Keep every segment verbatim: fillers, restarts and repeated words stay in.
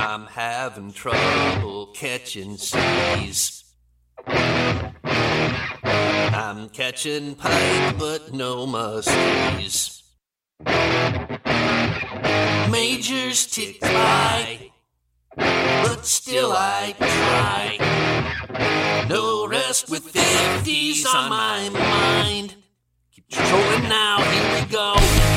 I'm having trouble catching seas. I'm catching pike, but no muskies. Majors tick by, but still I try. No rest with fifties on my mind. Keep trolling now, here we go.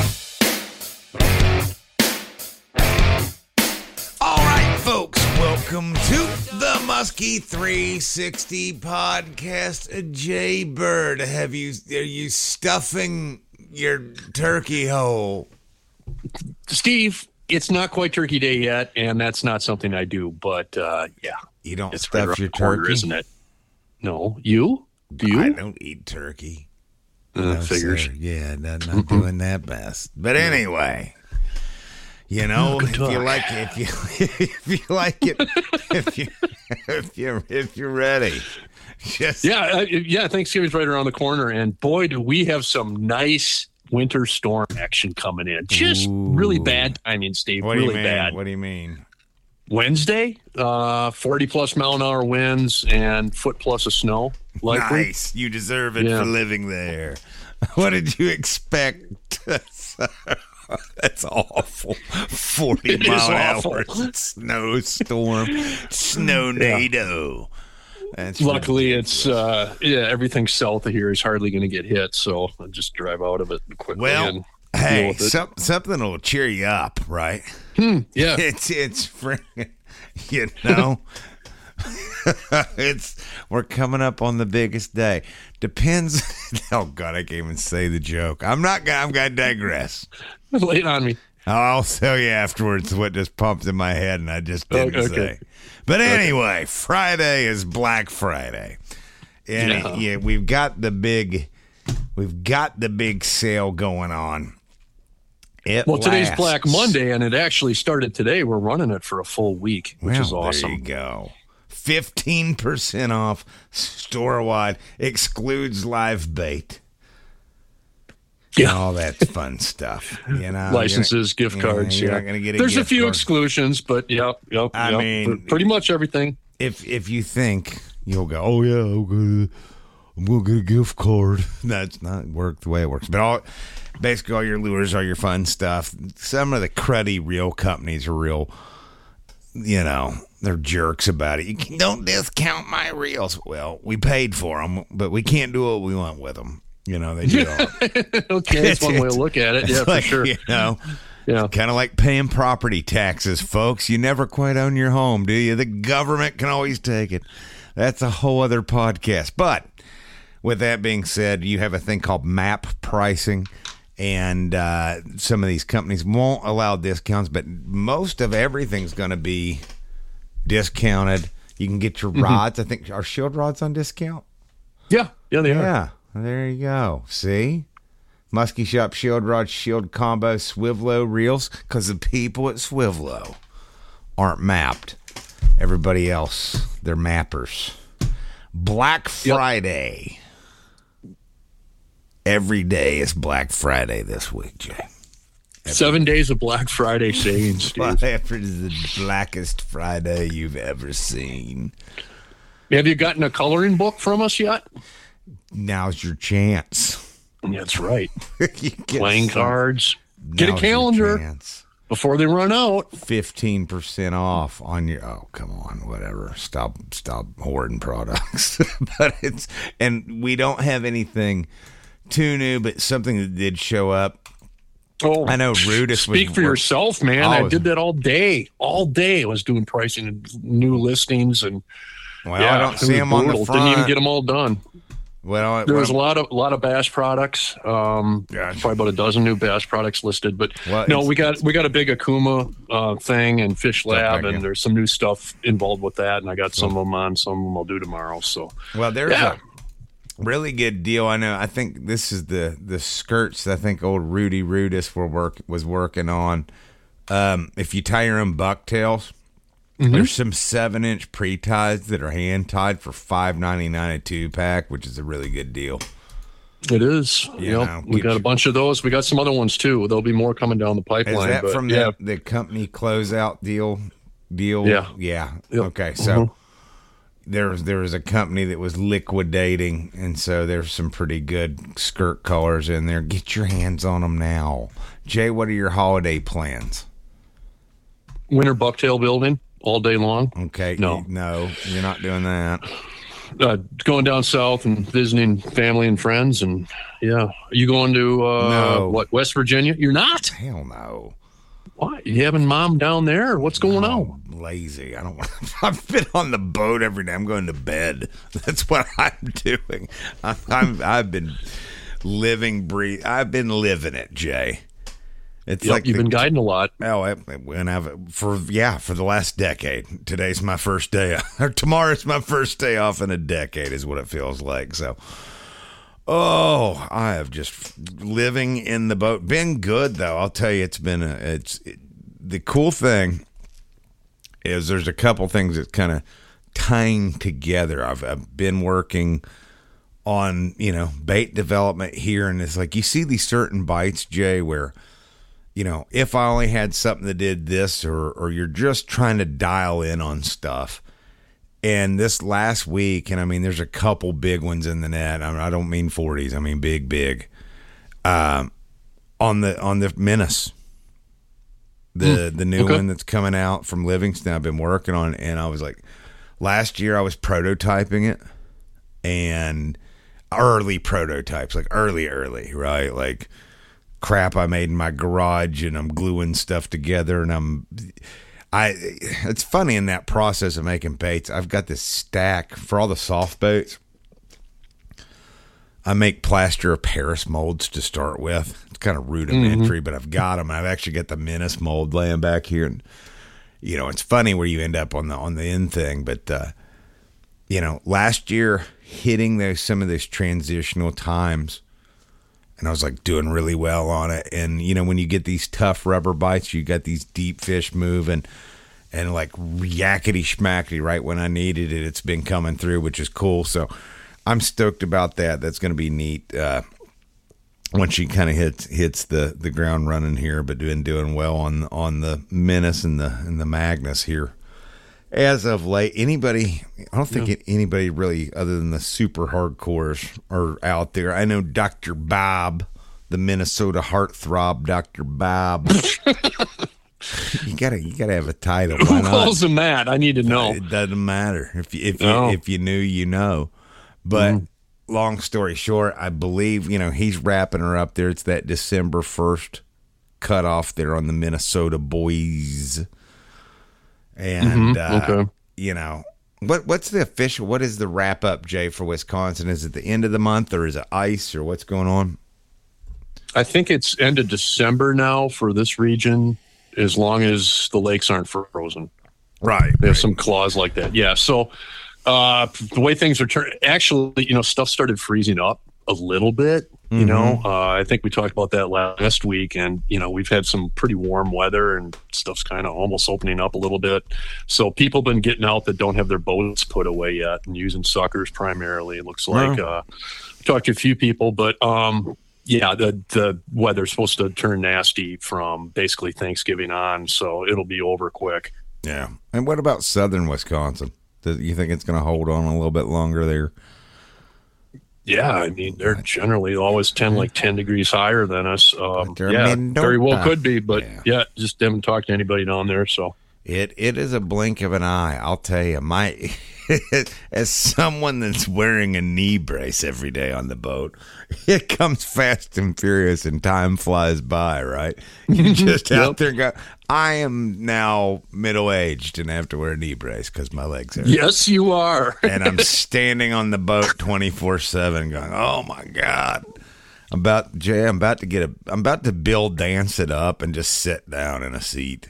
All right, folks, welcome to the Muskie three sixty podcast. Jay Bird, have you are you stuffing your turkey hole? Steve, it's not quite Turkey Day yet, and that's not something I do. But uh, yeah, You don't it's stuff right your around the corner, turkey, isn't it? No, you? Do you? I don't eat turkey. Uh, No, figures. sir. Yeah, not, not doing that best. But anyway, you know, Good if you talk. like, if you if you like it, if you if you if you're ready, just Yeah, uh, yeah. Thanksgiving's right around the corner, and boy, do we have some nice winter storm action coming in. Just Ooh. really bad timing, Steve. What do really you mean? bad. What do you mean? Wednesday, uh, forty plus mile an hour winds and foot plus of snow. Likely. Nice. You deserve it Yeah. for living there. What did you expect? That's awful. forty It is mile an awful. hour snowstorm, snownado. That's Luckily, ridiculous. it's uh, yeah, everything south of here is hardly going to get hit, so I'll just drive out of it quickly. Well, and deal hey, with it. some, something will cheer you up, right? yeah, It's it's friggin', you know, it's we're coming up on the biggest day. Depends. Oh God, I can't even say the joke. I'm not gonna. I'm gonna digress. lay it on me. I'll tell you afterwards what just pumped in my head, and I just didn't Oh, okay. say. But anyway, Friday is Black Friday, and Yeah. it- yeah, we've got the big, we've got the big sale going on. It Well, today's lasts. Black Monday, and it actually started today. We're running it for a full week, which is Well, There awesome. you go. fifteen percent off store wide, excludes live bait. Yeah. All that fun stuff. You know, Licenses, you're gift not- cards. You're Yeah, not going to get a there's a gift few card. exclusions, but yeah, yep, I yep. mean- pretty much everything. If if you think you'll go, oh yeah, okay, I'm gonna get a gift card. That's not work the way it works. But all basically all your lures, all your fun stuff. Some of the cruddy real companies are real. You know, they're jerks about it. You can, don't discount my reels. Well, we paid for them, but we can't do what we want with them. You know, they do. All, Okay, that's one way to look at it. it's Yeah, like, for sure. You know. Yeah. Kind of like paying property taxes, folks. You never quite own your home, do you? The government can always take it. That's a whole other podcast. But with that being said, you have a thing called MAP pricing, and uh, some of these companies won't allow discounts, but most of everything's going to be discounted. You can get your rods. I think are shield rods on discount? Yeah, yeah, they are. Yeah, there you go. See? Muskie Shop Shield Rod Shield Combo Swivlo Reels, because the people at Swivlo aren't mapped. Everybody else, they're mappers. Black Friday. Every day is Black Friday this week, Jay. Seven days of Black Friday savings, Steve. Whatever is the blackest Friday you've ever seen. Have you gotten a coloring book from us yet? Now's your chance. That's right. You get Playing some- cards. Get a now's your calendar chance. before they run out. fifteen percent off on your, oh, come on, whatever. Stop, stop hoarding products. But it's, and we don't have anything too new, but something that did show up. Oh, I know Rudis Speak was for work- yourself, man. Oh, I did that all day. All day I was doing pricing and new listings. And Well, yeah, I don't it see was them on the brutal. front. Didn't even get them all done. Well, There well, was a lot of a lot of bass products. Um, Gotcha. probably about a dozen new bass products listed. But Well, no, it's- we got we got a big Akuma uh, thing and Fish Lab, back and in. there's some new stuff involved with that. And I got some of them on. Some of them I'll do tomorrow. So well, there's yeah. a really good deal. I know. I think this is the the skirts. I think old Rudy Rudis were work was working on. Um, if you tie your own bucktails, Mm-hmm. there's some seven inch pre ties that are hand tied for five ninety nine a two pack, which is a really good deal. It is. You Yep. know, we get got your- a bunch of those. We got some other ones too. There'll be more coming down the Is pipeline. that but from yeah. the, the company closeout deal? deal. Yeah. Yeah. Yep. Okay. So Mhm. there was there was a company that was liquidating, and so there's some pretty good skirt colors in there. Get your hands on them now, Jay. What are your holiday plans? Winter bucktail building all day long. Okay. No. you- no, you're not doing that. Uh, going down south and visiting family and friends, and yeah, are you going to uh, No. what, West Virginia? You're not. Hell no. Why? You having mom down there? Or what's going on? I'm lazy. I don't want. I've been on the boat every day. I'm going to bed. That's what I'm doing. I'm. I'm I've been living, breathe. I've been living it, Jay. It's Yep, like you've the- been guiding a lot. Oh, I, when I've for yeah for the last decade. Today's my first day, or tomorrow's my first day off in a decade, is what it feels like. So, oh, I have just living in the boat. Been good though. I'll tell you, it's been a. It's it, the cool thing is there's a couple things that kind of tying together. I've, I've been working on you know bait development here, and it's like you see these certain bites, Jay, where. You know, if I only had something that did this, or or you're just trying to dial in on stuff. And this last week, and I mean, there's a couple big ones in the net. I, mean, I don't mean forties. I mean big, big. Um, on the on the Menace, the the new okay. one that's coming out from Livingston. I've been working on, and I was like, last year I was prototyping it, and early prototypes, like early, early, right, like. Crap I made in my garage, and I'm gluing stuff together, and I'm I it's funny in that process of making baits. I've got this stack for all the soft baits. I make plaster of Paris molds to start with. It's kind of rudimentary, mm-hmm. but I've got them. I've actually got the Menace mold laying back here, and you know it's funny where you end up on the on the end thing. But uh, you know, last year hitting those some of those transitional times. And I was like doing really well on it. And, you know, when you get these tough rubber bites, you got these deep fish moving and like yakety schmackety right when I needed it. It's been coming through, which is cool. So I'm stoked about that. That's going to be neat uh, once she kind of hits hits the, the ground running here, but been doing well on on the Menace and the and the Magnus here. As of late, anybody, I don't think Yeah. anybody really, other than the super hardcores, are out there. I know Doctor Bob, the Minnesota heartthrob, Doctor Bob. you gotta, you gotta have a title. Why Who not? calls him that? I need to know. It doesn't matter if you, if you, No. if you knew, you know. But Mhm. long story short, I believe you know he's wrapping her up there. It's that December first cutoff there on the Minnesota boys. And Mhm, uh, okay. you know what? What's the official? What is the wrap up, Jay, for Wisconsin? Is it the end of the month, or is it ice, or what's going on? I think it's end of December now for this region, as long as the lakes aren't frozen. Right. They have some clause like that. Yeah. So uh, the way things are turning, actually, you know, stuff started freezing up a little bit. You Mhm. know, uh, I think we talked about that last week, and you know, we've had some pretty warm weather, and stuff's kind of almost opening up a little bit. So people been getting out that don't have their boats put away yet, and using suckers primarily. It looks like uh, talked to a few people, but um, yeah, the the weather's supposed to turn nasty from basically Thanksgiving on, so it'll be over quick. Yeah. And what about southern Wisconsin? Do you think it's going to hold on a little bit longer there? Yeah, I mean they're generally always ten like ten degrees higher than us. Um, But they're yeah, Mendota. very well could be, but Yeah. yeah. just haven't talked to anybody down there. So It it is a blink of an eye. I'll tell you, my as someone that's wearing a knee brace every day on the boat, it comes fast and furious, and time flies by. Right? You just out Yep. there go. I am now middle aged and have to wear a knee brace because my legs hurt. yes, you are. And I'm standing on the boat twenty-four seven going, oh my God. I'm about, Jay, I'm about to get a, I'm about to Bill dance it up and just sit down in a seat.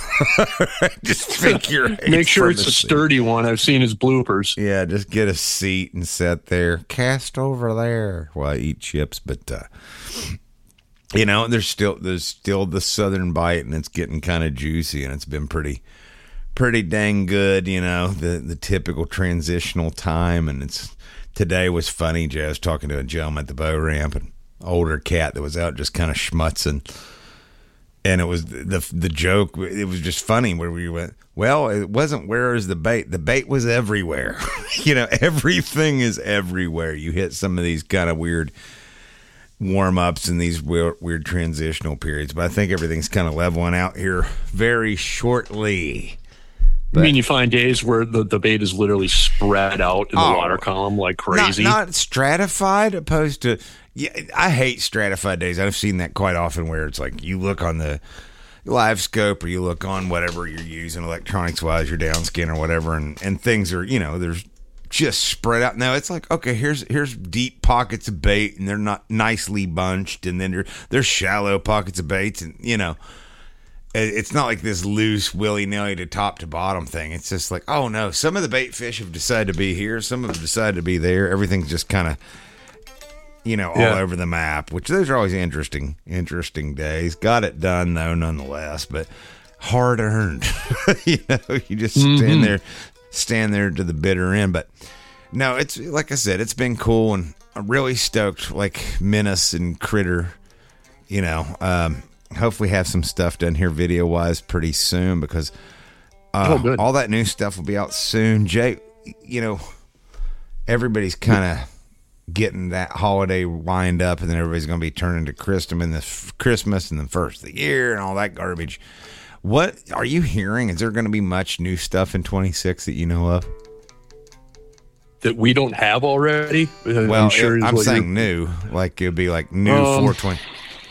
Just figure Make sure from it's the a seat. sturdy one. I've seen his bloopers. Yeah, just get a seat and sit there. Cast over there while I eat chips. But, uh, you know, there's still, there's still the southern bite, and it's getting kind of juicy, and it's been pretty, pretty dang good, you know, the, the typical transitional time. And it's, today was funny, Jay. I was talking to a gentleman at the boat ramp, an older cat that was out just kind of schmutzing. And it was the the joke. It was just funny where we went, well, it wasn't where is the bait. The bait was everywhere. You know, everything is everywhere. You hit some of these kind of weird warm ups and these weird, weird transitional periods. But I think everything's kind of leveling out here very shortly. But, I mean, you find days where the, the bait is literally spread out in the oh, water column like crazy. Not, not stratified, opposed to, yeah, I hate stratified days. I've seen that quite often where it's like you look on the live scope or you look on whatever you're using electronics wise, your downskin or whatever, and, and things are, you know, there's just spread out. No, it's like, okay, here's here's deep pockets of bait and they're not nicely bunched, and then there, there's shallow pockets of baits, and, you know, it's not like this loose willy-nilly to top to bottom thing. It's just like, oh no, some of the bait fish have decided to be here, some have decided to be there. Everything's just kind of, you know, all yeah. over the map, which those are always interesting, interesting days. Got it done though, nonetheless, but hard earned. You know, you just stand mm-hmm. there, stand there to the bitter end. But no, it's like I said, it's been cool, and I'm really stoked. Like Menace and Critter, you know. Um, hopefully have some stuff done here video wise pretty soon, because uh, oh, all that new stuff will be out soon. Jay, you know, everybody's kind of getting that holiday lined up, and then everybody's going to be turning to Christmas and the f- Christmas and the first of the year and all that garbage. What are you hearing? Is there going to be much new stuff in twenty-six that you know of? That we don't have already? Well, I'm, sure it, I'm saying new, like it'd be like new um, four twenty.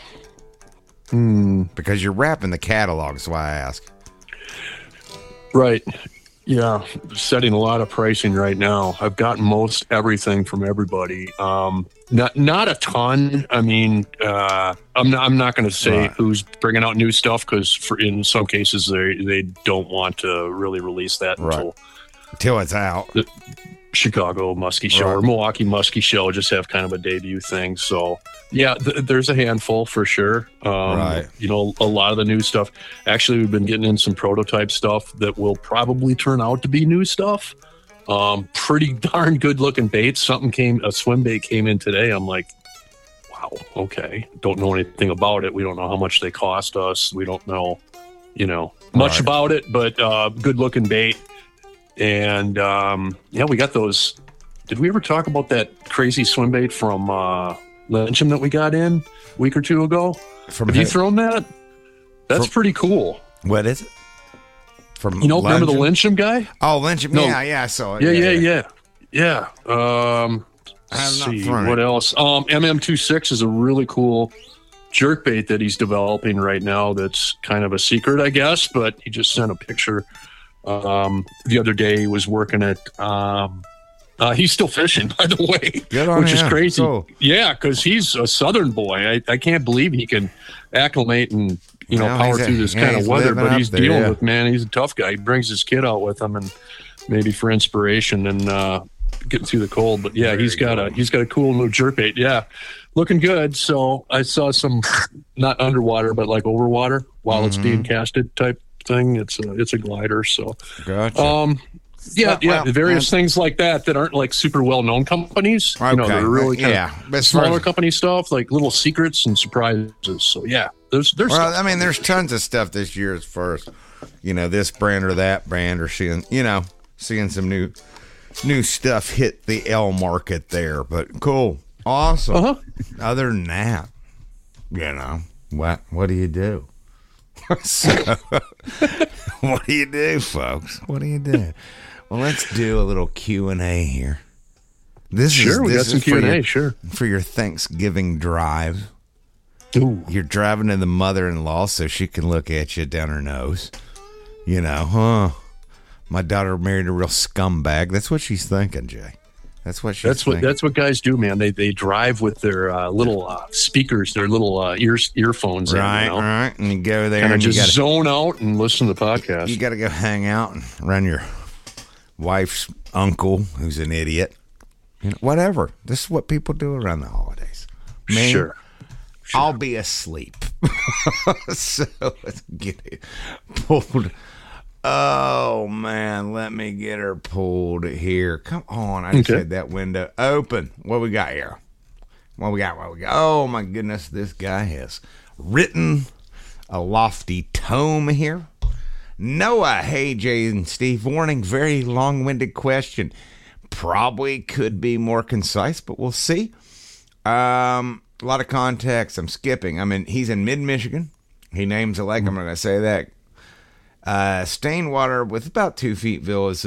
Hmm. Because you're wrapping the catalog, that's why I ask. Right. Yeah. Setting a lot of pricing right now. I've gotten most everything from everybody. Um, not not a ton. I mean, uh, I'm not, I'm not going to say right. who's bringing out new stuff, because for in some cases they they don't want to really release that right. until until it's out. The Chicago Muskie Show right. or Milwaukee Muskie Show just have kind of a debut thing. So yeah, th- there's a handful for sure. Um, right. You know, a lot of the new stuff. Actually, we've been getting in some prototype stuff that will probably turn out to be new stuff. Um, pretty darn good looking baits. Something came, a swim bait came in today. I'm like, wow, okay. Don't know anything about it. We don't know how much they cost us. We don't know, you know, much right. about it, but uh, good looking bait. And um, yeah, we got those. Did we ever talk about that crazy swim bait from uh, Lynchum that we got in a week or two ago? From Have you thrown that? That's from, pretty cool. What is it? From you know, Lynchum? Remember the Lynchum guy? Oh, Lynchum. No. Yeah, yeah, I saw it. Yeah, yeah, yeah, yeah. yeah. Um, let's I'm see not what it. else. Um, M M twenty-six is a really cool jerkbait that he's developing right now. That's kind of a secret, I guess, but he just sent a picture. Um, the other day he was working at, um, uh, he's still fishing, by the way, Good on which him. is crazy. Cool. Yeah. Cause he's a Southern boy. I, I can't believe he can acclimate and, you know, well, power a, through this yeah, kind of weather, but he's there, dealing yeah. with, man, he's a tough guy. He brings his kid out with him, and maybe for inspiration and, uh, getting through the cold, but yeah, Very he's got cool. a, he's got a cool new jerkbait. Yeah. Looking good. So I saw some, not underwater, but like overwater while mm-hmm. it's being casted type thing. It's a, it's a glider. So, gotcha. um, yeah, well, yeah, well, various um, things like that that aren't like super well known companies. Okay. You know, they're really kind yeah, of smaller company stuff, like little secrets and surprises. So yeah, there's there's. Well, I mean, there's tons of stuff this year as far as, you know, this brand or that brand, or seeing, you know, seeing some new new stuff hit the L market there. But cool, awesome. Uh-huh. Other than that, you know, what what do you do? So, what do you do, folks? What do you do? Well, let's do a little Q and A here. This sure, is we this got some is Q and A. your, sure, for your Thanksgiving drive. Ooh. You're driving to the mother-in-law so she can look at you down her nose. You know, huh? My daughter married a real scumbag. That's what she's thinking, Jay. That's what she's That's what thinking. that's what guys do, man. They they drive with their uh, little uh, speakers, their little uh, ear earphones, right, in, you know? right. And you go there and, and just you gotta, zone out and listen to the podcast. You got to go hang out and run your wife's uncle, who's an idiot. You know, whatever. This is what people do around the holidays. Me, sure. sure. I'll be asleep. So let's get it pulled. Oh, man, let me get her pulled here. Come on. I just Okay. had that window open. What we got here? What we got? What we got? Oh, my goodness. This guy has written a lofty tome here. Noah, hey, Jay and Steve, warning, very long-winded question. Probably could be more concise, but we'll see. Um, a lot of context. I'm skipping. I mean, he's in mid-Michigan. He names a lake. I'm not going to say that. Uh, stained water with about two feet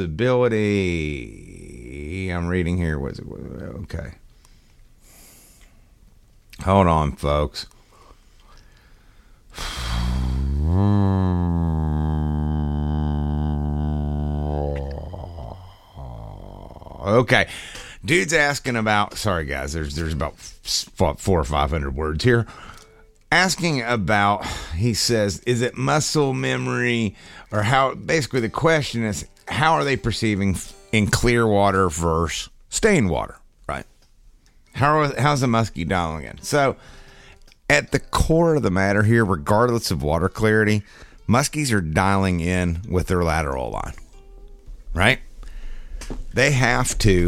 visibility. I'm reading here. Was it? Okay. Hold on, folks. Okay. Dude's asking about, sorry guys, there's there's about four or five hundred words here. Asking about, he says, is it muscle memory or how, basically the question is, how are they perceiving in clear water versus stained water, right? How are, how's the muskie dialing in? So at the core of the matter here, regardless of water clarity, muskies are dialing in with their lateral line, right? They have to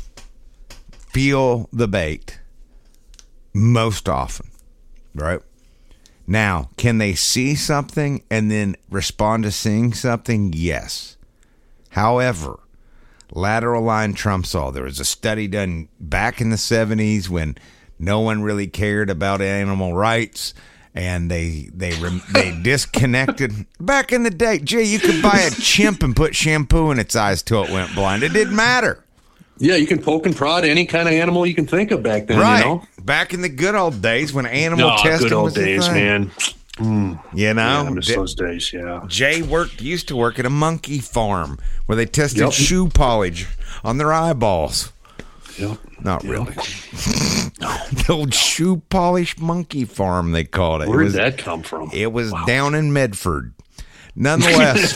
feel the bait most often, right? Now, can they see something and then respond to seeing something? Yes. However, lateral line trumps all. There was a study done back in the seventies when no one really cared about animal rights, and they they they disconnected. Back in the day, gee, you could buy a chimp and put shampoo in its eyes till it went blind. It didn't matter. Yeah, you can poke and prod any kind of animal you can think of back then. Right. You know? Back in the good old days when animal oh, testing good old was days, the thing. man. Mm. You know, yeah, I miss those days. Yeah. Jay worked used to work at a monkey farm where they tested Yep. shoe polish on their eyeballs. Yep. Not Yep. really. The old shoe polish monkey farm, they called it. Where it did was, that come from? It was Wow. down in Medford. Nonetheless,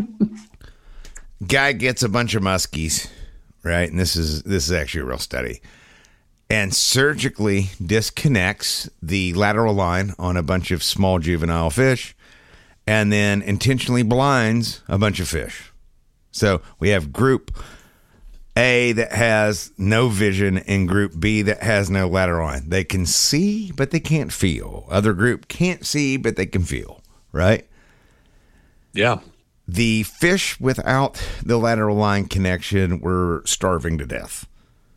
guy gets a bunch of muskies, right? And this is this is actually a real study. And surgically disconnects the lateral line on a bunch of small juvenile fish, and then intentionally blinds a bunch of fish. So we have group A that has no vision and group B that has no lateral line. They can see, but they can't feel. Other group can't see, but they can feel, right? Yeah. The fish without the lateral line connection were starving to death.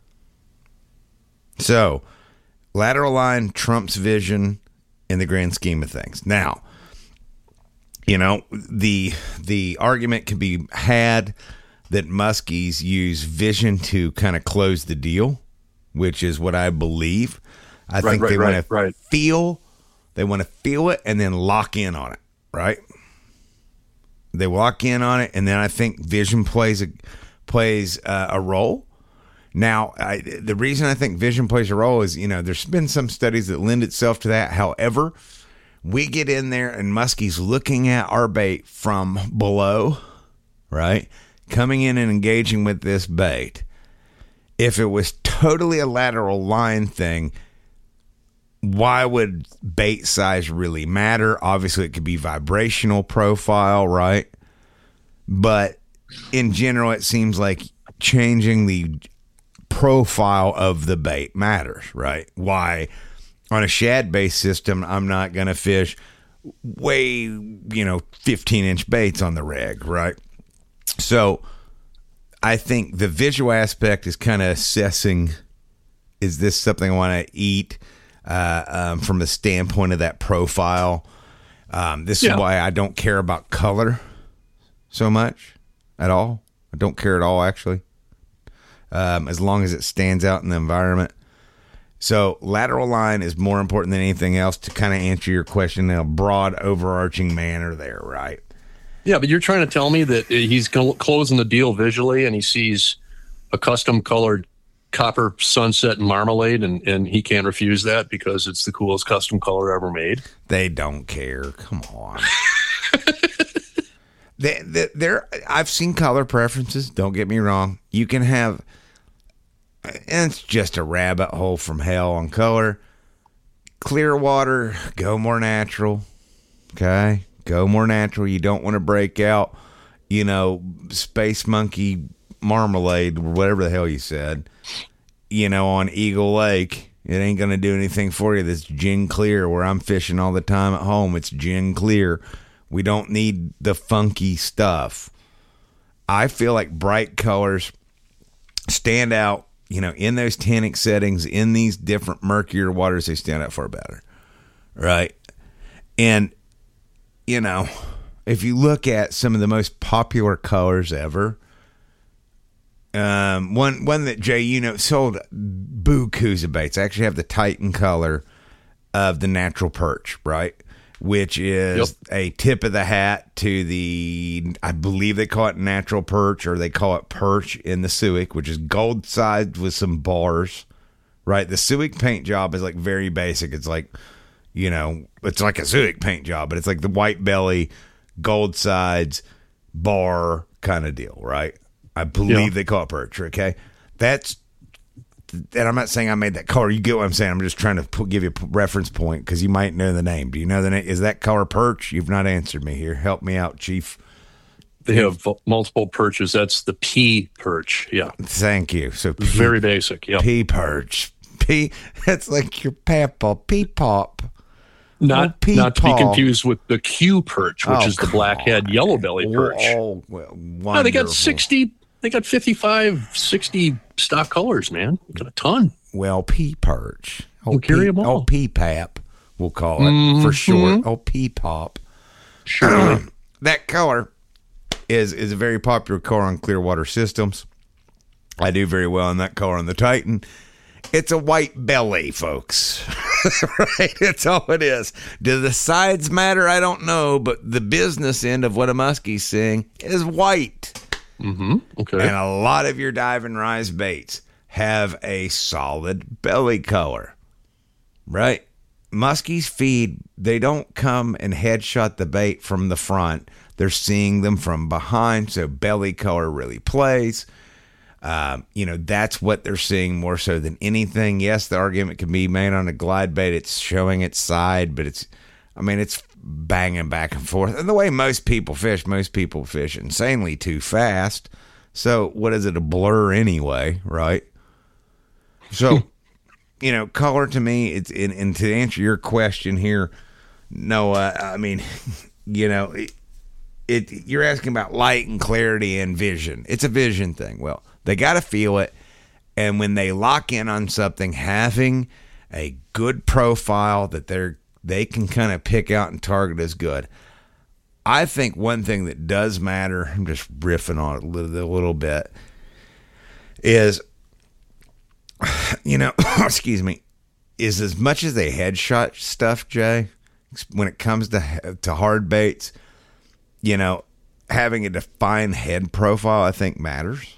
So, lateral line trumps vision in the grand scheme of things. Now, you know, the the argument can be had that muskies use vision to kind of close the deal, which is what I believe. I Right, think right, they want right, to right. feel, they want to feel it and then lock in on it, right? They lock in on it, and then I think vision plays a plays uh, a role. Now, I, the reason I think vision plays a role is, you know, there's been some studies that lend itself to that. However, we get in there and muskie's looking at our bait from below, right? Coming in and engaging with this bait. If it was totally a lateral line thing, why would bait size really matter? Obviously, it could be vibrational profile, right? But in general, it seems like changing the profile of the bait matters, right? Why on a shad-based system, I'm not going to fish way, you know, fifteen inch baits on the reg, right? So I think the visual aspect is kind of assessing, is this something I want to eat uh, um, from the standpoint of that profile? Um, this Yeah. is why I don't care about color so much at all. I don't care at all, actually. Um, as long as it stands out in the environment. So lateral line is more important than anything else to kind of answer your question in a broad, overarching manner there, right? Yeah, but you're trying to tell me that he's cl- closing the deal visually and he sees a custom colored copper sunset and marmalade, and, and he can't refuse that because it's the coolest custom color ever made. They don't care. Come on. they, they, they're, I've seen color preferences. Don't get me wrong. You can have, and it's just a rabbit hole from hell on color. Clear water, go more natural. Okay? Go more natural. You don't want to break out, you know, Space Monkey marmalade or whatever the hell you said, you know, on Eagle Lake It ain't going to do anything for you. That's gin clear. Where I'm fishing all the time at home, it's gin clear. We don't need the funky stuff. I feel like bright colors stand out, you know, in those tannic settings, in these different murkier waters, they stand out far better, right? And, you know, if you look at some of the most popular colors ever, um, one one that, Jay, you know, sold bukus of baits. I actually have the Titan color of the natural perch, right? Which is yep. a tip of the hat to the, I believe they call it natural perch, or they call it perch in the Suick, which is gold sides with some bars, right? The Suick paint job is like very basic. It's like, you know, it's like a Suick paint job, but it's like the white belly, gold sides, bar kind of deal, right? I believe yeah. they call it perch, okay? That's, and I'm not saying I made that color. You get what I'm saying. I'm just trying to put, give you a reference point because you might know the name. Do you know the name? Is that color perch? You've not answered me here. Help me out, Chief. They have multiple perches. That's the P perch. Yeah. Thank you. So P, very basic. Yeah. P perch. P. That's like your papa. P pop. Not oh, not to be confused with the Q perch, which oh, is the blackhead yellow belly perch. Oh, well, wonderful. No, they got sixty. They got fifty-five, sixty stock colors, man. Got a ton. Well, P perch. Oh, we'll carry them all. Oh, P pap, we'll call it mm-hmm. for short. Oh, P pop. Sure. That color is is a very popular color on Clearwater systems. I do very well in that color on the Titan. It's a white belly, folks. Right? It's all it is. Do the sides matter? I don't know, but the business end of what a muskie's seeing is white. Mm-hmm. Okay. And a lot of your dive and rise baits have a solid belly color, right? Muskies feed, they don't come and headshot the bait from the front. They're seeing them from behind, so belly color really plays. Um, you know, that's what they're seeing more so than anything. Yes, the argument can be made on a glide bait. It's showing its side, but it's, I mean, it's banging back and forth. And the way most people fish, most people fish insanely too fast. So what is it, a blur anyway, right? So, you know, color to me, it's, and, and to answer your question here, Noah, I mean, you know, it, it you're asking about light and clarity and vision. It's a vision thing. Well, they got to feel it. And when they lock in on something, having a good profile that they're they can kind of pick out and target is good. I think one thing that does matter, I'm just riffing on it a little, a little bit, is, you know, excuse me, is as much as they headshot stuff, Jay, when it comes to to hard baits, you know, having a defined head profile, I think matters.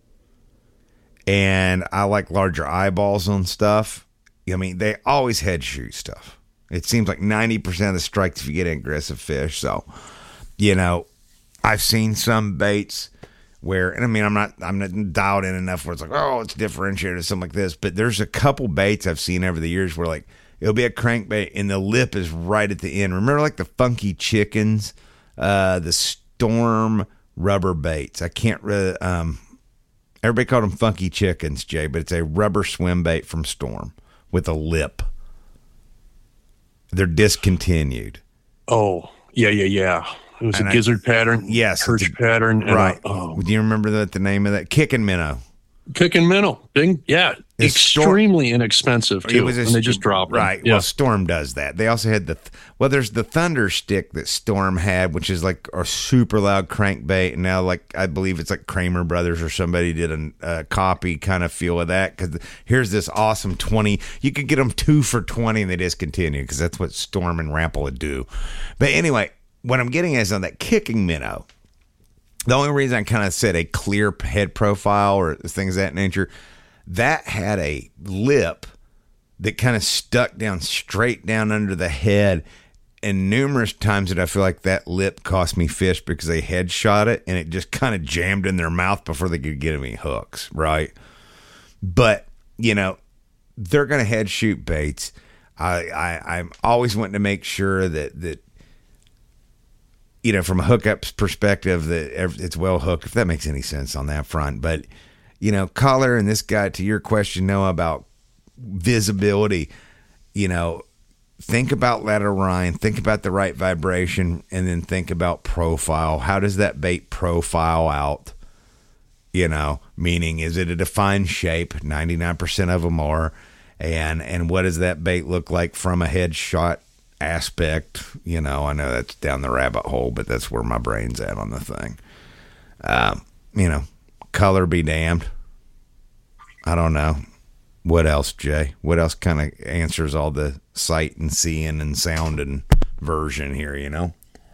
And I like larger eyeballs on stuff. I mean, they always head shoot stuff. It seems like ninety percent of the strikes if you get an aggressive fish. So, you know, I've seen some baits where, and I mean, I'm not, I'm not dialed in enough where it's like, oh, it's differentiated or something like this. But there's a couple baits I've seen over the years where like, it'll be a crankbait and the lip is right at the end. Remember like the Funky Chickens, uh, the Storm rubber baits? I can't really, um, everybody called them Funky Chickens, Jay, but it's a rubber swim bait from Storm with a lip. They're discontinued. Oh, yeah, yeah, yeah. It was and a I, gizzard pattern. Yes. Perch a, pattern. Right. A, oh. Do you remember that, the name of that? Kickin' Minnow. Kickin' Minnow. Bing. Yeah. It's extremely Storm, inexpensive, too. It was a, and they just dropped Right. Them. Yeah. Well, Storm does that. They also had the, well, there's the Thunder Stick that Storm had, which is like a super loud crankbait. And now, like, I believe it's like Kramer Brothers or somebody did a, a copy kind of feel of that. Because here's this awesome twenty. You could get them two for twenty and they discontinue because that's what Storm and Rapala do. But anyway, what I'm getting at is on that Kicking Minnow. The only reason I kind of said a clear head profile or things of that nature, that had a lip that kind of stuck down straight down under the head. And numerous times that I feel like that lip cost me fish because they headshot it and it just kind of jammed in their mouth before they could get any hooks, right? But, you know, they're going to head shoot baits. I, I, I'm always wanting to make sure that, that, you know, from a hookups perspective, that it's well hooked, if that makes any sense on that front. But, you know, color and this guy, to your question, Noah, about visibility, you know, think about ladder line, think about the right vibration, and then think about profile. How does that bait profile out? You know, meaning, is it a defined shape? ninety-nine percent of them are. And and what does that bait look like from a headshot aspect? You know, I know that's down the rabbit hole, but that's where my brain's at on the thing. Um, you know, color be damned. I don't know. What else, Jay? What else kind of answers all the sight and seeing and sounding version here, you know?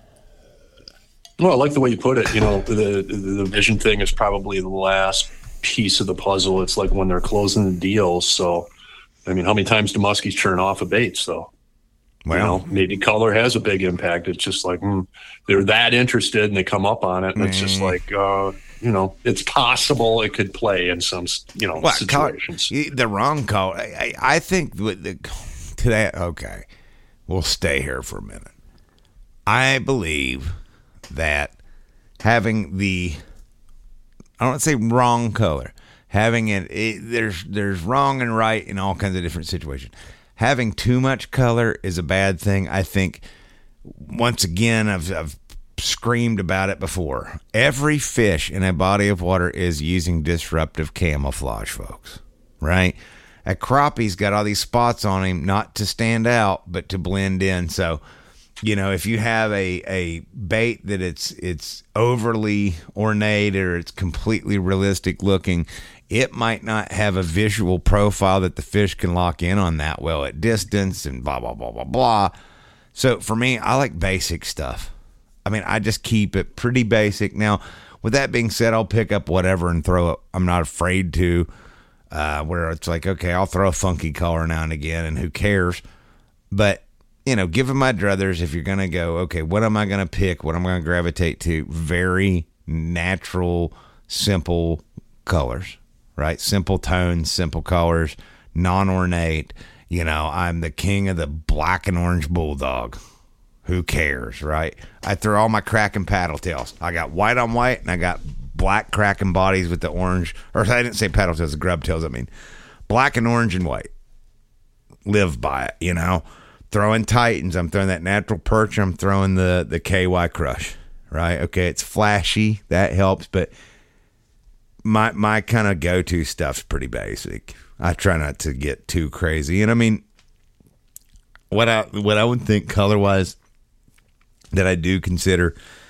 Well, I like the way you put it. You know, the the vision thing is probably the last piece of the puzzle. It's like when they're closing the deals. So, I mean, how many times do muskies turn off a bait? So, well, you know, maybe color has a big impact. It's just like mm, they're that interested and they come up on it. And mm. it's just like, uh, you know, it's possible it could play in some, you know, well, situations. Color, the wrong color. I, I think with the today. Okay, we'll stay here for a minute. I believe that having the, I don't want to say wrong color, having it, it there's there's wrong and right in all kinds of different situations. Having too much color is a bad thing. I think, once again, I've, I've screamed about it before. Every fish in a body of water is using disruptive camouflage, folks, right? A crappie's got all these spots on him, not to stand out, but to blend in. So, you know, if you have a, a bait that it's it's overly ornate or it's completely realistic looking, it might not have a visual profile that the fish can lock in on that well at distance and blah, blah, blah, blah, blah. So for me, I like basic stuff. I mean, I just keep it pretty basic. Now, with that being said, I'll pick up whatever and throw it. I'm not afraid to, uh, where it's like, okay, I'll throw a funky color now and again, and who cares? But, you know, given my druthers, if you're going to go, okay, what am I going to pick? What am I going to gravitate to? Very natural, simple colors, right? Simple tones, simple colors, non-ornate. You know, I'm the king of the black and orange bulldog. Who cares, right? I throw all my cracking paddle tails. I got white on white, and I got black cracking bodies with the orange. Or I didn't say paddle tails, the grub tails. I mean, black and orange and white. Live by it, you know. Throwing Titans. I'm throwing that natural perch. I'm throwing the, the K Y Crush, right? Okay, it's flashy. That helps, but my my kind of go-to stuff's pretty basic. I try not to get too crazy. And I mean, what I what I would think color-wise that I do consider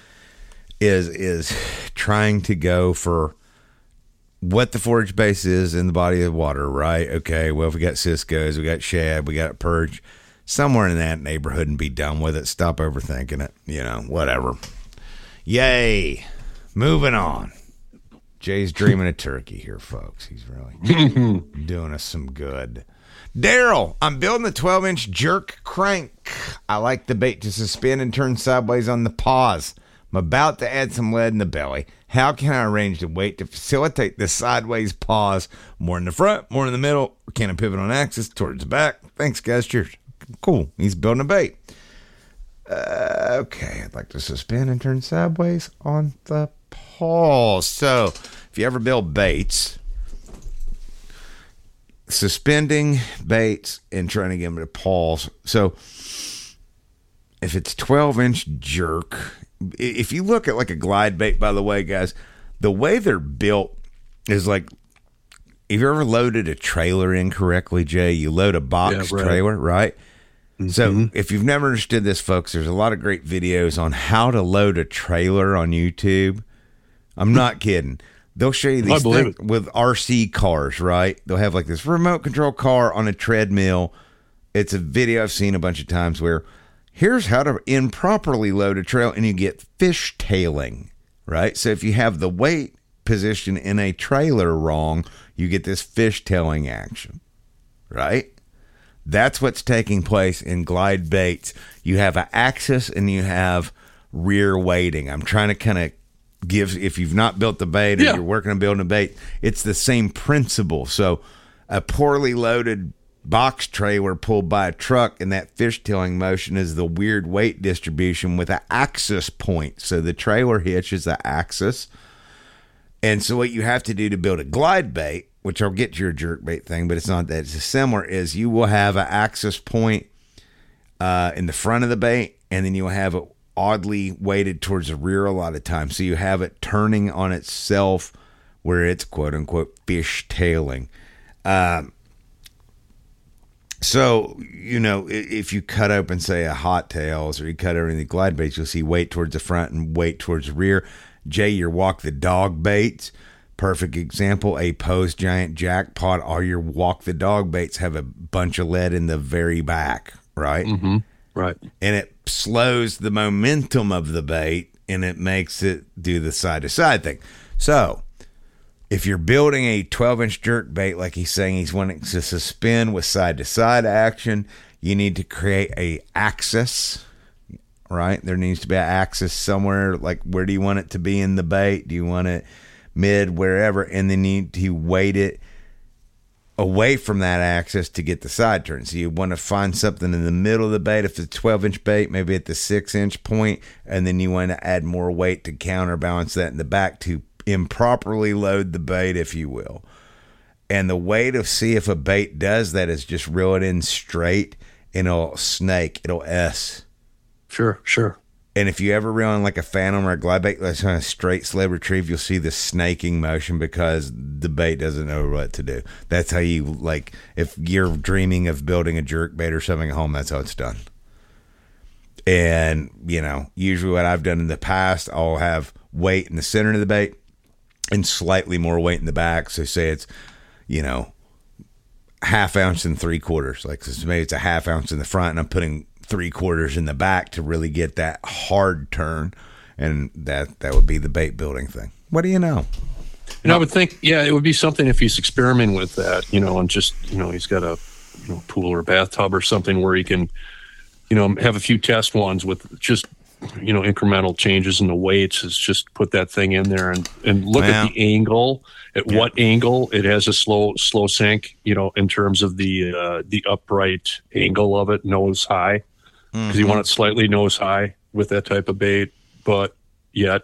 is is trying to go for what the forage base is in the body of water, right? Okay, well, if we got Cisco's, we got shad, we got perch, somewhere in that neighborhood, and be done with it. Stop overthinking it, you know, whatever. Yay. Moving on. Jay's dreaming of turkey here, folks. He's really doing us some good. Daryl, I'm building the twelve-inch jerk crank. I like the bait to suspend and turn sideways on the paws. I'm about to add some lead in the belly. How can I arrange the weight to facilitate the sideways paws? More in the front, more in the middle. Can I pivot on axis towards the back? Thanks, guys. Cheers. Cool. He's building a bait. Uh, okay. I'd like to suspend and turn sideways on the paws. So, if you ever build baits, suspending baits and trying to get them to pause. So if it's twelve inch jerk, if you look at like a glide bait, by the way, guys, the way they're built is like, if you ever loaded a trailer incorrectly, Jay, you load a box yeah, right. trailer, right? Mm-hmm. So if you've never understood this, folks, there's a lot of great videos on how to load a trailer on YouTube. I'm not kidding. They'll show you these things with R C cars, right? They'll have like this remote control car on a treadmill. It's a video I've seen a bunch of times where here's how to improperly load a trailer, and you get fishtailing, right? So if you have the weight position in a trailer wrong, you get this fishtailing action, right? That's what's taking place in glide baits. You have an axis and you have rear weighting. I'm trying to kind of give, if you've not built the bait or yeah. you're working on building a bait, it's the same principle. So a poorly loaded box trailer pulled by a truck, and that fishtailing motion is the weird weight distribution with an axis point. So the trailer hitch is the axis. And so what you have to do to build a glide bait, which I'll get to your jerkbait thing, but it's not that. It's similar, is you will have an access point uh, in the front of the bait, and then you'll have it oddly weighted towards the rear a lot of times. So you have it turning on itself where it's quote-unquote fish tailing. Um, so, you know, if you cut open, say, a hot tails, or you cut open the glide baits, you'll see weight towards the front and weight towards the rear. Jay, your walk the dog baits, perfect example. A post giant jackpot, all your walk the dog baits have a bunch of lead in the very back, right? Mm-hmm. Right. And it slows the momentum of the bait, and it makes it do the side-to-side thing. So if you're building a twelve-inch jerk bait, like he's saying he's wanting to suspend with side-to-side action, you need to create a axis, right? There needs to be an axis somewhere. Like, where do you want it to be in the bait? Do you want it mid, wherever? And then you need to weight it away from that axis to get the side turn. So you want to find something in the middle of the bait. If it's a twelve-inch bait, maybe at the six-inch point, and then you want to add more weight to counterbalance that in the back to improperly load the bait, if you will. And the way to see if a bait does that is just reel it in straight, and it'll snake. It'll S. Sure, sure. And if you ever reel in like a phantom or a glide bait that's on a straight sled retrieve, you'll see the snaking motion because the bait doesn't know what to do. That's how you, like, if you're dreaming of building a jerk bait or something at home, that's how it's done. And, you know, usually what I've done in the past, I'll have weight in the center of the bait and slightly more weight in the back. So say it's, you know, half ounce and three quarters. Like, so maybe it's a half ounce in the front, and I'm putting three quarters in the back to really get that hard turn. And that, that would be the bait building thing. What do you know? And I would think, yeah, it would be something if he's experimenting with that, you know, and just, you know, he's got a, you know, pool or bathtub or something where he can, you know, have a few test ones with just, you know, incremental changes in the weights. Is just put that thing in there and, and look Wow. at the angle, at Yeah. what angle it has a slow, slow sink, you know, in terms of the, uh, the upright angle of it, nose high, because Mm-hmm. you want it slightly nose high with that type of bait, but yet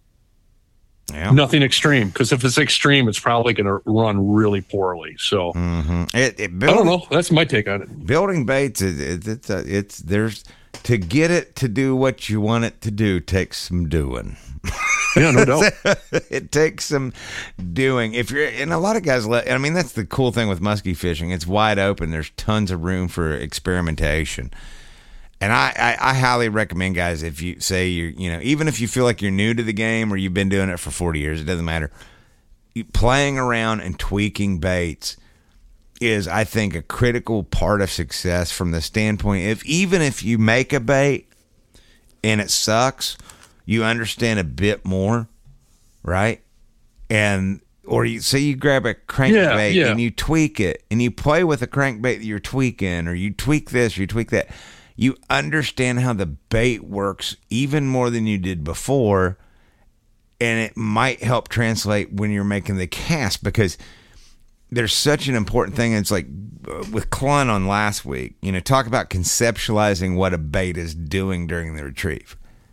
Yeah. nothing extreme. Because if it's extreme, it's probably going to run really poorly. So Mm-hmm. It, it I build, don't know. That's my take on it. Building baits, it, it, it's a, it's there's to get it to do what you want it to do takes some doing. Yeah, no doubt. It takes some doing. If you're, and a lot of guys let, I mean, that's the cool thing with muskie fishing. It's wide open. There's tons of room for experimentation. And I, I, I highly recommend, guys, if you say you're, you know, even if you feel like you're new to the game or you've been doing it for forty years, it doesn't matter. You, playing around and tweaking baits is, I think, a critical part of success from the standpoint, if even if you make a bait and it sucks, you understand a bit more, right? And or you say you grab a crankbait Yeah, yeah. and you tweak it, and you play with a crankbait that you're tweaking, or you tweak this, or you tweak that. You understand how the bait works even more than you did before, and it might help translate when you're making the cast, because there's such an important thing. It's like uh, with Clun on last week, you know, talk about conceptualizing what a bait is doing during the retrieve.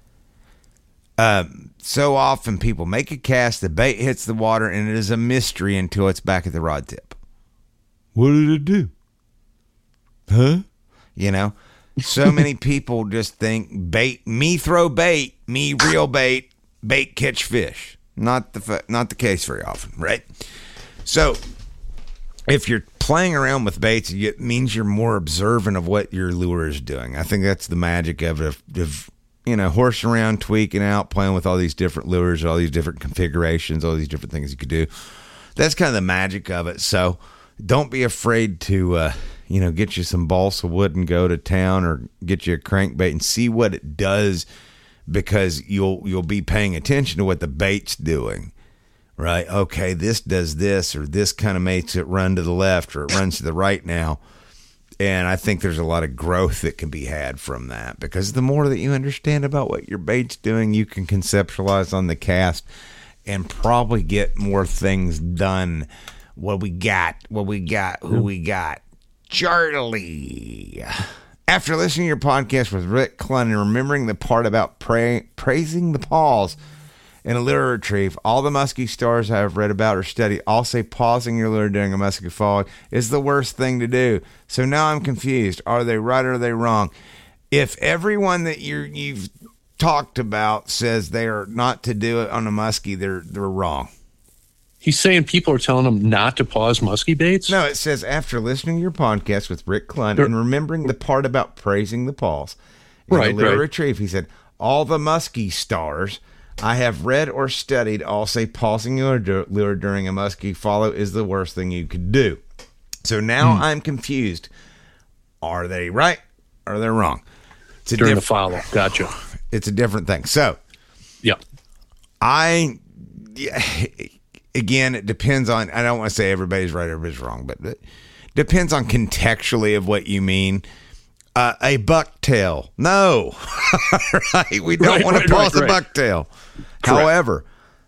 Um, so often people make a cast, the bait hits the water, and it is a mystery until it's back at the rod tip. What did it do? Huh? You know? So many people just think bait, me throw bait, me reel bait, bait catch fish. Not the not the case very often, right? So if you're playing around with baits, it means you're more observant of what your lure is doing. I think that's the magic of it, of, of you know, horsing around, tweaking out, playing with all these different lures, all these different configurations, all these different things you could do. That's kind of the magic of it. So don't be afraid to, uh, you know, get you some balsa wood and go to town, or get you a crankbait and see what it does, because you'll you'll be paying attention to what the bait's doing, right? Okay, this does this, or this kind of makes it run to the left, or it runs to the right now. And I think there's a lot of growth that can be had from that, because the more that you understand about what your bait's doing, you can conceptualize on the cast and probably get more things done. What we got, what we got, who we got. Charlie. After listening to your podcast with Rick Clun and remembering the part about pray, praising the paws In a lure retrieve, all the musky stars I have read about or studied all say pausing your lure during a musky fall is the worst thing to do. So now I'm confused. Are they right or are they wrong? If everyone that you're, you've talked about says they are not to do it on a muskie, they're they're wrong. He's saying people are telling him not to pause muskie baits? No, it says after listening to your podcast with Rick Clunt and remembering the part about praising the pause. In right, a lure right. retrieve, he said, all the muskie stars I have read or studied all say pausing your lure during a muskie follow is the worst thing you could do. So now hmm. I'm confused. Are they right or are they wrong? It's a during diff- the follow. Gotcha. It's a different thing. So, yeah. I, yeah, again, it depends on, I don't want to say everybody's right or everybody's wrong, but it depends on contextually of what you mean. Uh, a bucktail. No. Right? We don't right, want right, to pause right, a right. bucktail. However,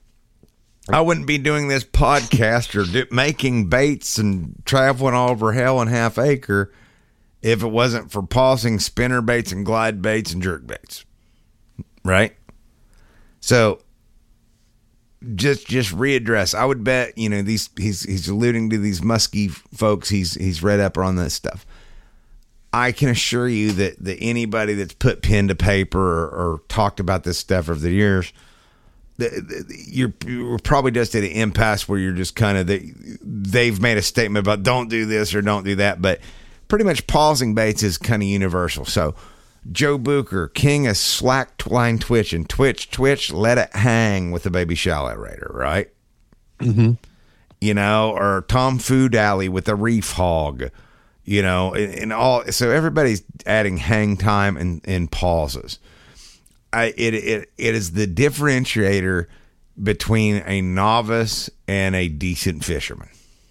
I wouldn't be doing this podcast or do, making baits and traveling all over hell and half acre if it wasn't for pausing spinner baits and glide baits and jerk baits. Right? So just just readdress. I would bet, you know, these he's he's alluding to these musky folks he's he's read up on this stuff. I can assure you that, that anybody that's put pen to paper or, or talked about this stuff over the years, the, the, you're, you're probably just at an impasse where you're just kind of, they, they've made a statement about don't do this or don't do that, but pretty much pausing baits is kind of universal. So Joe Booker, king of slack line twitching, twitch, twitch, let it hang with the baby shallot raider, right? Mm-hmm. You know, or Tom Food Alley with the reef hog. You know, and all, so everybody's adding hang time and, and pauses. I, it, it, it is the differentiator between a novice and a decent fisherman.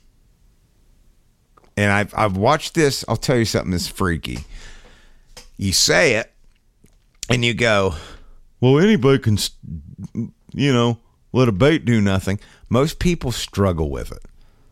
And I've, I've watched this. I'll tell you something that's freaky. You say it and you go, well, anybody can, you know, let a bait do nothing. Most people struggle with it.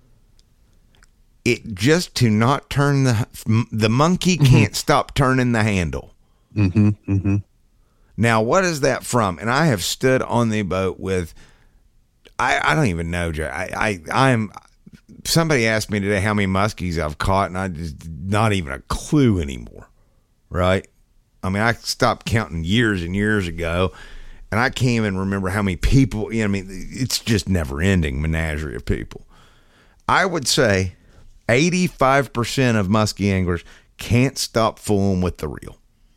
It just to not turn the the monkey can't mm-hmm. stop turning the handle. Mm-hmm, mm-hmm. Now, what is that from? And I have stood on the boat with, I, I don't even know, Jay. I, I I'm somebody asked me today how many muskies I've caught, and I just not even a clue anymore. Right? I mean, I stopped counting years and years ago, and I can't even remember how many people. You know, I mean, it's just never ending menagerie of people. I would say eighty-five percent of muskie anglers can't stop fooling with the reel.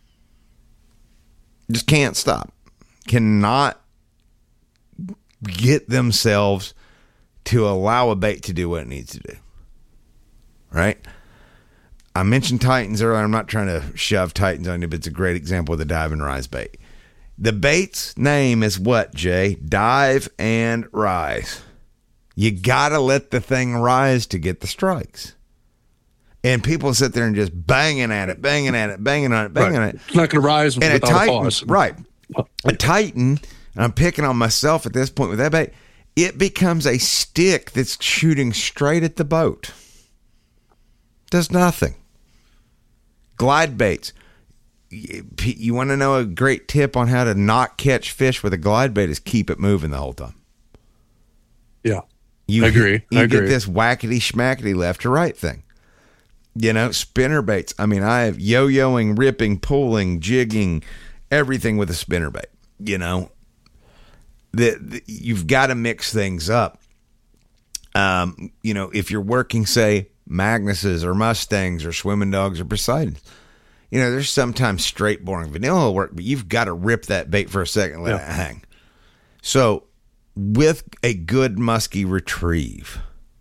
Just can't stop. Cannot get themselves to allow a bait to do what it needs to do. Right? I mentioned Titans earlier. I'm not trying to shove Titans on you, but it's a great example of the dive and rise bait. The bait's name is what, Jay? Dive and rise. You got to let the thing rise to get the strikes. And people sit there and just banging at it, banging at it, banging on it, banging right. on it. It's not going to rise and without a, titan, a pause. Right. A Titan, and I'm picking on myself at this point with that bait, it becomes a stick that's shooting straight at the boat. Does nothing. Glide baits. You want to know a great tip on how to not catch fish with a glide bait is keep it moving the whole time. Yeah. You, I agree. You I get agree. this whackety schmackety left to right thing. You know, spinner baits. I mean, I have yo-yoing, ripping, pulling, jigging, everything with a spinner bait. You know, the, the you've got to mix things up. Um, you know, if you're working, say, Magnuses or Mustangs or Swimming Dogs or Poseidons, you know, there's sometimes straight boring vanilla work, but you've got to rip that bait for a second and let yeah. it hang. So, with a good musky retrieve,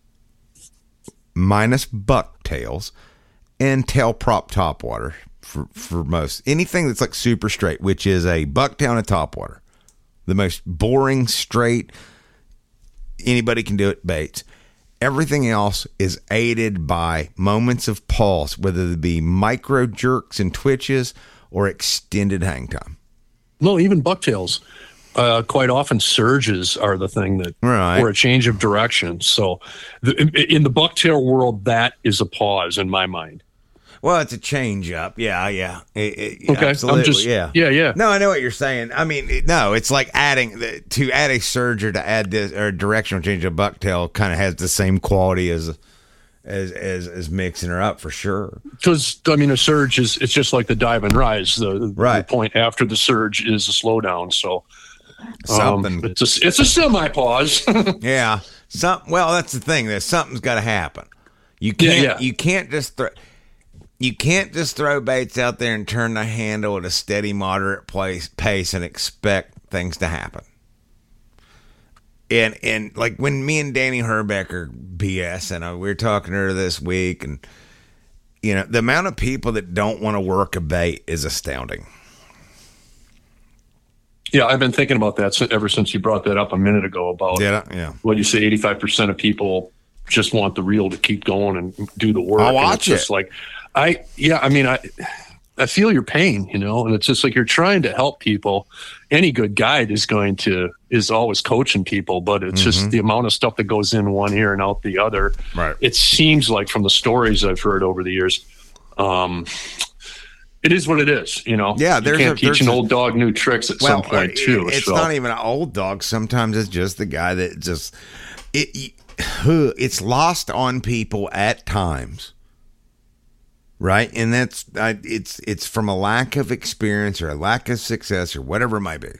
minus bucktails and tail prop topwater for, for most. Anything that's like super straight, which is a bucktail and a topwater. The most boring, straight, anybody can do it baits. Everything else is aided by moments of pause, whether they be micro jerks and twitches or extended hang time. No, even bucktails. Uh, quite often surges are the thing that, right. or a change of direction. So the, in, in the bucktail world, that is a pause in my mind. Well, it's a change up. Yeah, yeah. It, it, Okay, absolutely. I'm just, yeah, yeah, yeah. No, I know what you're saying. I mean, it, no, it's like adding to add a surge or to add this or directional change of bucktail kind of has the same quality as as as, as mixing her up for sure. Because I mean, a surge is it's just like the dive and rise. The, right. the point after the surge is a slowdown. So something. Um, it's a it's a semi pause. yeah. Some. Well, that's the thing. That something's got to happen. You can't. Yeah, yeah. You can't just throw. You can't just throw baits out there and turn the handle at a steady, moderate place, pace and expect things to happen. And and like when me and Danny Herbeck are B S, and we were talking to her this week, and you know the amount of people that don't want to work a bait is astounding. Yeah, I've been thinking about that ever since you brought that up a minute ago. About yeah, yeah. What you say, eighty-five percent of people just want the reel to keep going and do the work. I'll watch and it's it. Just like I, yeah, I mean, I, I feel your pain, you know, and it's just like you're trying to help people. Any good guide is going to is always coaching people, but it's mm-hmm. just the amount of stuff that goes in one ear and out the other. Right. It seems like from the stories I've heard over the years, um, it is what it is, you know. Yeah, there's you can't a, teach there's an a, old dog new tricks at well, some point it, too. It's so. not even an old dog. Sometimes it's just the guy that just it. It's lost on people at times, right? And that's uh, it's it's from a lack of experience or a lack of success or whatever it might be.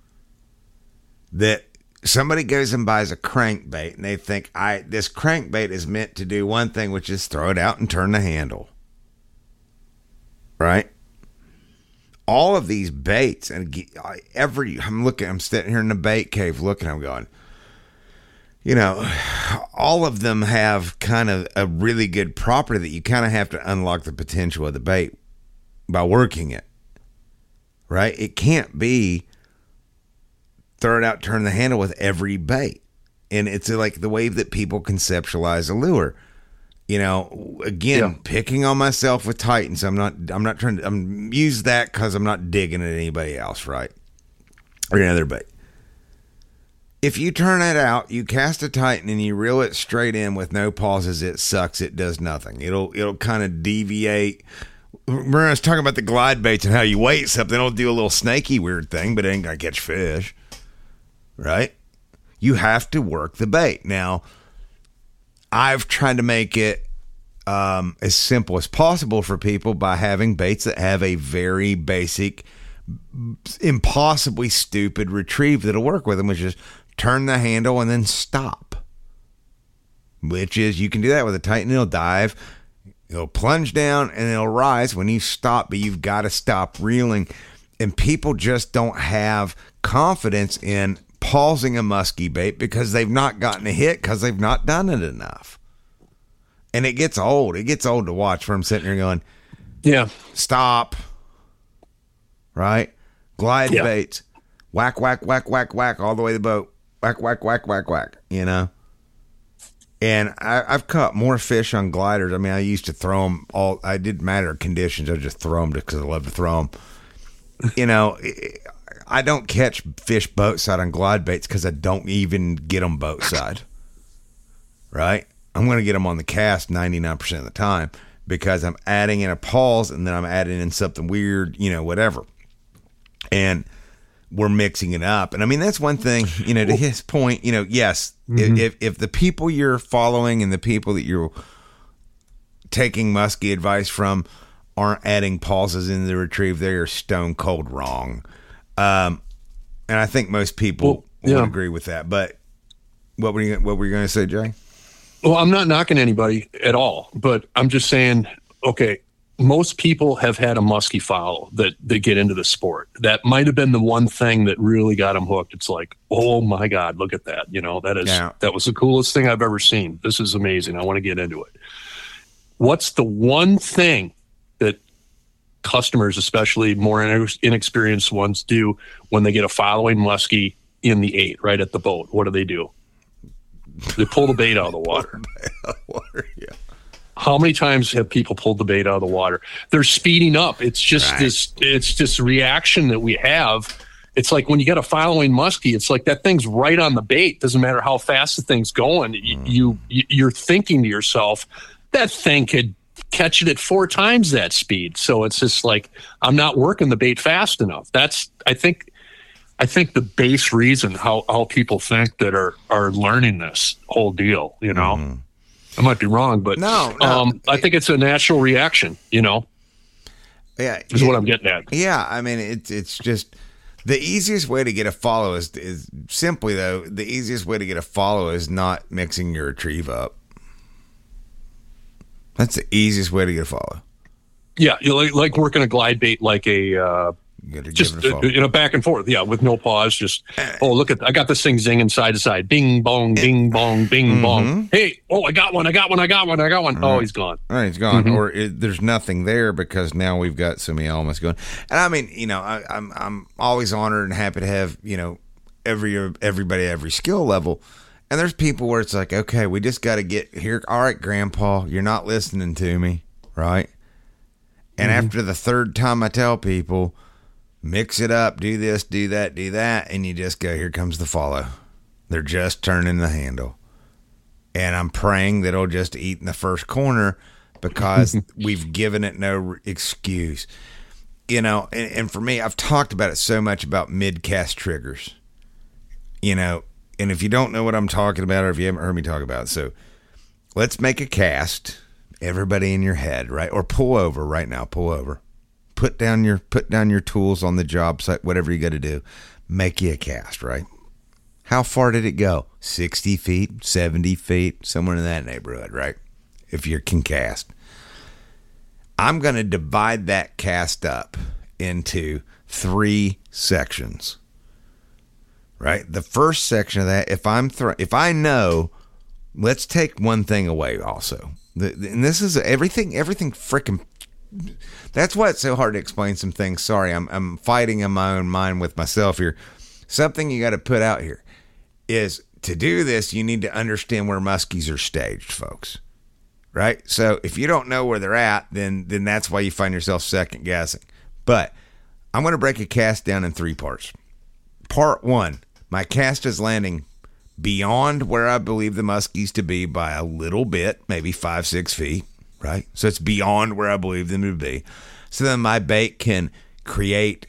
That somebody goes and buys a crankbait and they think, I this crankbait is meant to do one thing, which is throw it out and turn the handle, right? All of these baits and every I'm looking, I'm sitting here in the bait cave looking, I'm going. You know, all of them have kind of a really good property that you kind of have to unlock the potential of the bait by working it, right? It can't be throw it out, turn the handle with every bait. And it's like the way that people conceptualize a lure. You know, again, yeah. picking on myself with Titans. I'm not, I'm not trying to I'm use that because I'm not digging at anybody else, right? Or any other bait. If you turn it out, you cast a Titan and you reel it straight in with no pauses, it sucks. It does nothing. It'll it'll kind of deviate. Remember I was talking about the glide baits and how you weight something, it'll do a little snaky weird thing, but it ain't gonna catch fish, right? You have to work the bait. Now, I've tried to make it um, as simple as possible for people by having baits that have a very basic, impossibly stupid retrieve that'll work with them, which is turn the handle and then stop. Which is, you can do that with a Titan. It'll dive, it'll plunge down, and it'll rise when you stop, but you've got to stop reeling. And people just don't have confidence in pausing a musky bait because they've not gotten a hit because they've not done it enough. And it gets old. It gets old to watch where I'm sitting here going, yeah, stop. Right? Glide yeah. baits. Whack, whack, whack, whack, whack, all the way to the boat. Whack, whack, whack, whack, whack, you know? And I, I've caught more fish on gliders. I mean, I used to throw them all. I didn't matter conditions. I just throw them because I love to throw them. You know, I don't catch fish boat side on glide baits because I don't even get them boat side. Right? I'm going to get them on the cast ninety-nine percent of the time because I'm adding in a pause and then I'm adding in something weird, you know, whatever. And we're mixing it up. And I mean, that's one thing, you know, to his point, you know, yes, mm-hmm. if, if the people you're following and the people that you're taking musky advice from aren't adding pauses in the retrieve, they are stone cold wrong. Um, and I think most people well, yeah. would agree with that. But what were you, what were you going to say, Jay? Well, I'm not knocking anybody at all, but I'm just saying, okay, most people have had a musky fowl that they get into the sport. That might have been the one thing that really got them hooked. It's like, oh my God, look at that. You know, that is, yeah. that was the coolest thing I've ever seen. This is amazing. I want to get into it. What's the one thing that customers, especially more inexperienced ones, do when they get a following muskie in the eight, right at the boat? What do they do? They pull the bait out of the water. water yeah. How many times have people pulled the bait out of the water? They're speeding up. It's just right. this, it's this reaction that we have. It's like when you get a following muskie, it's like that thing's right on the bait. Doesn't matter how fast the thing's going. Mm. You, you, you're thinking to yourself, that thing could catch it at four times that speed. So it's just like, I'm not working the bait fast enough. That's, I think, I think the base reason how, how people think that are, are learning this whole deal, you know, mm. I might be wrong, but no, no. Um, I think it's a natural reaction, you know, yeah, is yeah, what I'm getting at. Yeah. I mean, it's, it's just the easiest way to get a follow is, is simply though, the easiest way to get a follow is not mixing your retrieve up. That's the easiest way to get a follow. Yeah, you like, like working a glide bait, like a uh, you just uh, you know back and forth. Yeah, with no pause. Just oh look at I got this thing zinging side to side. Bing bong, bing bong, bing mm-hmm. bong. Hey, oh I got one, I got one, I got one, I got one. All oh right. he's gone. All right, he's gone. Mm-hmm. Or it, there's nothing there because now we've got some elements going. And I mean, you know, I, I'm I'm always honored and happy to have you know every everybody every skill level. And there's people where it's like, okay, we just got to get here. All right, Grandpa, you're not listening to me, right? And mm-hmm. after the third time I tell people, mix it up, do this, do that, do that, and you just go, here comes the follow. They're just turning the handle. And I'm praying that it'll just eat in the first corner because we've given it no excuse. You know, and, and for me, I've talked about it so much about mid-cast triggers. You know, and if you don't know what I'm talking about or if you haven't heard me talk about it, so let's make a cast, everybody in your head, right? Or pull over right now, pull over. Put down your put down your tools on the job site, whatever you got to do. Make you a cast, right? How far did it go? sixty feet, seventy feet, somewhere in that neighborhood, right? If you can cast. I'm going to divide that cast up into three sections. Right? The first section of that, if I'm thro- if I know, let's take one thing away also. The, and this is everything, everything freaking, that's why it's so hard to explain some things. Sorry, I'm I'm fighting in my own mind with myself here. Something you got to put out here is to do this, you need to understand where muskies are staged, folks. Right? So if you don't know where they're at, then then that's why you find yourself second guessing. But I'm going to break a cast down in three parts. Part one, my cast is landing beyond where I believe the muskies to be by a little bit, maybe five, six feet, right? So it's beyond where I believe them to be. So then my bait can create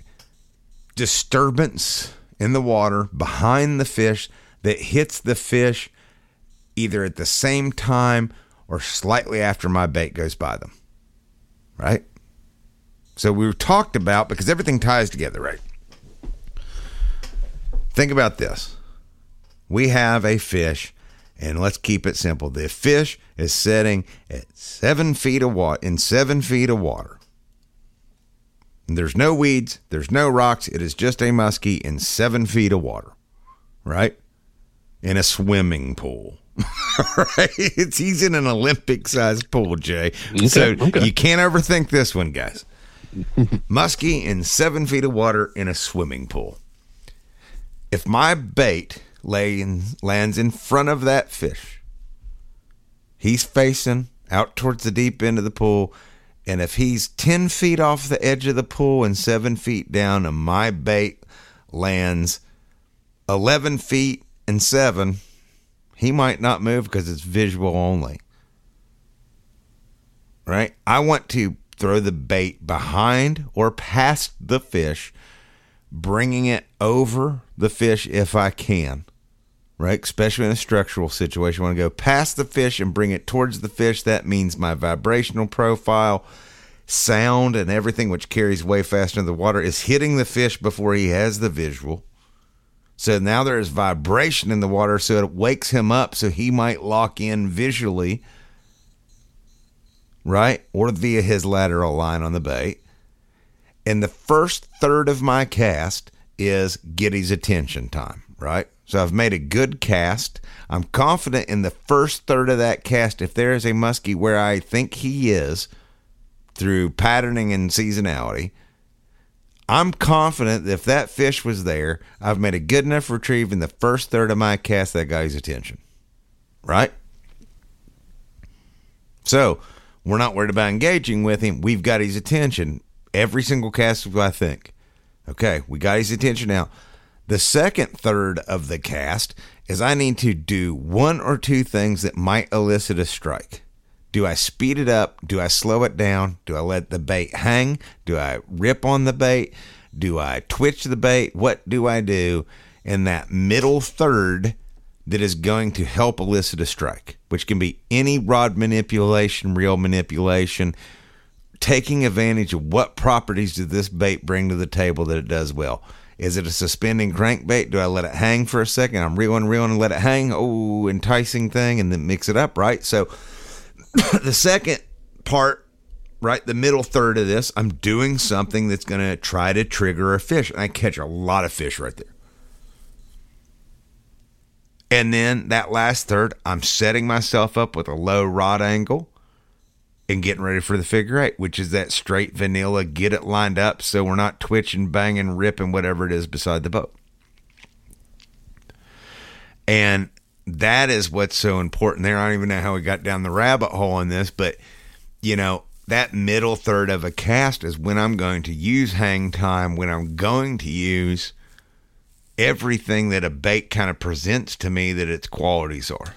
disturbance in the water behind the fish that hits the fish either at the same time or slightly after my bait goes by them, right? So we talked about, because everything ties together, right? Think about this. We have a fish, and let's keep it simple. The fish is sitting at seven feet of water, in seven feet of water. And there's no weeds, there's no rocks. It is just a muskie in seven feet of water, right? In a swimming pool. Right? It's, he's in an Olympic-sized pool, Jay. Okay, so okay. You can't overthink this one, guys. Muskie in seven feet of water in a swimming pool. If my bait lay in, lands in front of that fish, he's facing out towards the deep end of the pool, and if he's ten feet off the edge of the pool and seven feet down, and my bait lands eleven feet and seven, he might not move because it's visual only. Right? I want to throw the bait behind or past the fish, bringing it over the fish if I can, right? Especially in a structural situation. I want to go past the fish and bring it towards the fish. That means my vibrational profile, sound, and everything which carries way faster in the water is hitting the fish before he has the visual. So now there is vibration in the water, so it wakes him up so he might lock in visually, right? Or via his lateral line on the bait. And the first third of my cast is get his attention time, right? So I've made a good cast. I'm confident in the first third of that cast, if there is a muskie where I think he is, through patterning and seasonality, I'm confident that if that fish was there, I've made a good enough retrieve in the first third of my cast that got his attention, right? So we're not worried about engaging with him. We've got his attention. Every single cast, I think. Okay, we got his attention now. The second third of the cast is I need to do one or two things that might elicit a strike. Do I speed it up? Do I slow it down? Do I let the bait hang? Do I rip on the bait? Do I twitch the bait? What do I do in that middle third that is going to help elicit a strike, which can be any rod manipulation, reel manipulation, taking advantage of what properties does this bait bring to the table that it does well. Is it a suspending crankbait? Do I let it hang for a second? I'm reeling, reeling, and let it hang. Oh, enticing thing, and then mix it up, right? So the second part, right, the middle third of this, I'm doing something that's going to try to trigger a fish. And I catch a lot of fish right there. And then that last third, I'm setting myself up with a low rod angle and getting ready for the figure eight, which is that straight vanilla, get it lined up so we're not twitching, banging, ripping, whatever it is beside the boat. And that is what's so important there. I don't even know how we got down the rabbit hole in this, but, you know, that middle third of a cast is when I'm going to use hang time, when I'm going to use everything that a bait kind of presents to me that its qualities are.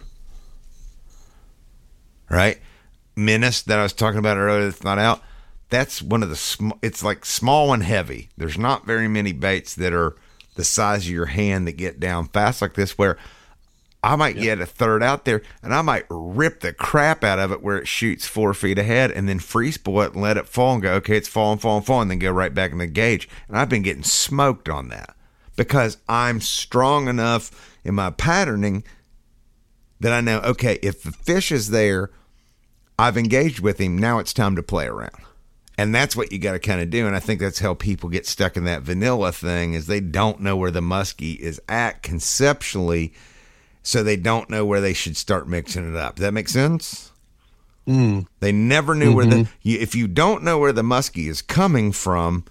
Right? Menace that I was talking about earlier that's not out, that's one of the sm- it's like small and heavy. There's not very many baits that are the size of your hand that get down fast like this, where I might yeah. get a third out there and I might rip the crap out of it where it shoots four feet ahead and then free spoil it and let it fall and go, okay, it's falling, falling, falling, and then go right back in the gauge. And I've been getting smoked on that because I'm strong enough in my patterning that I know, okay, if the fish is there, I've engaged with him. Now it's time to play around. And that's what you got to kind of do. And I think that's how people get stuck in that vanilla thing, is they don't know where the muskie is at conceptually. So they don't know where they should start mixing it up. Does that make sense? Mm. They never knew mm-hmm. where the, you, if you don't know where the muskie is coming from,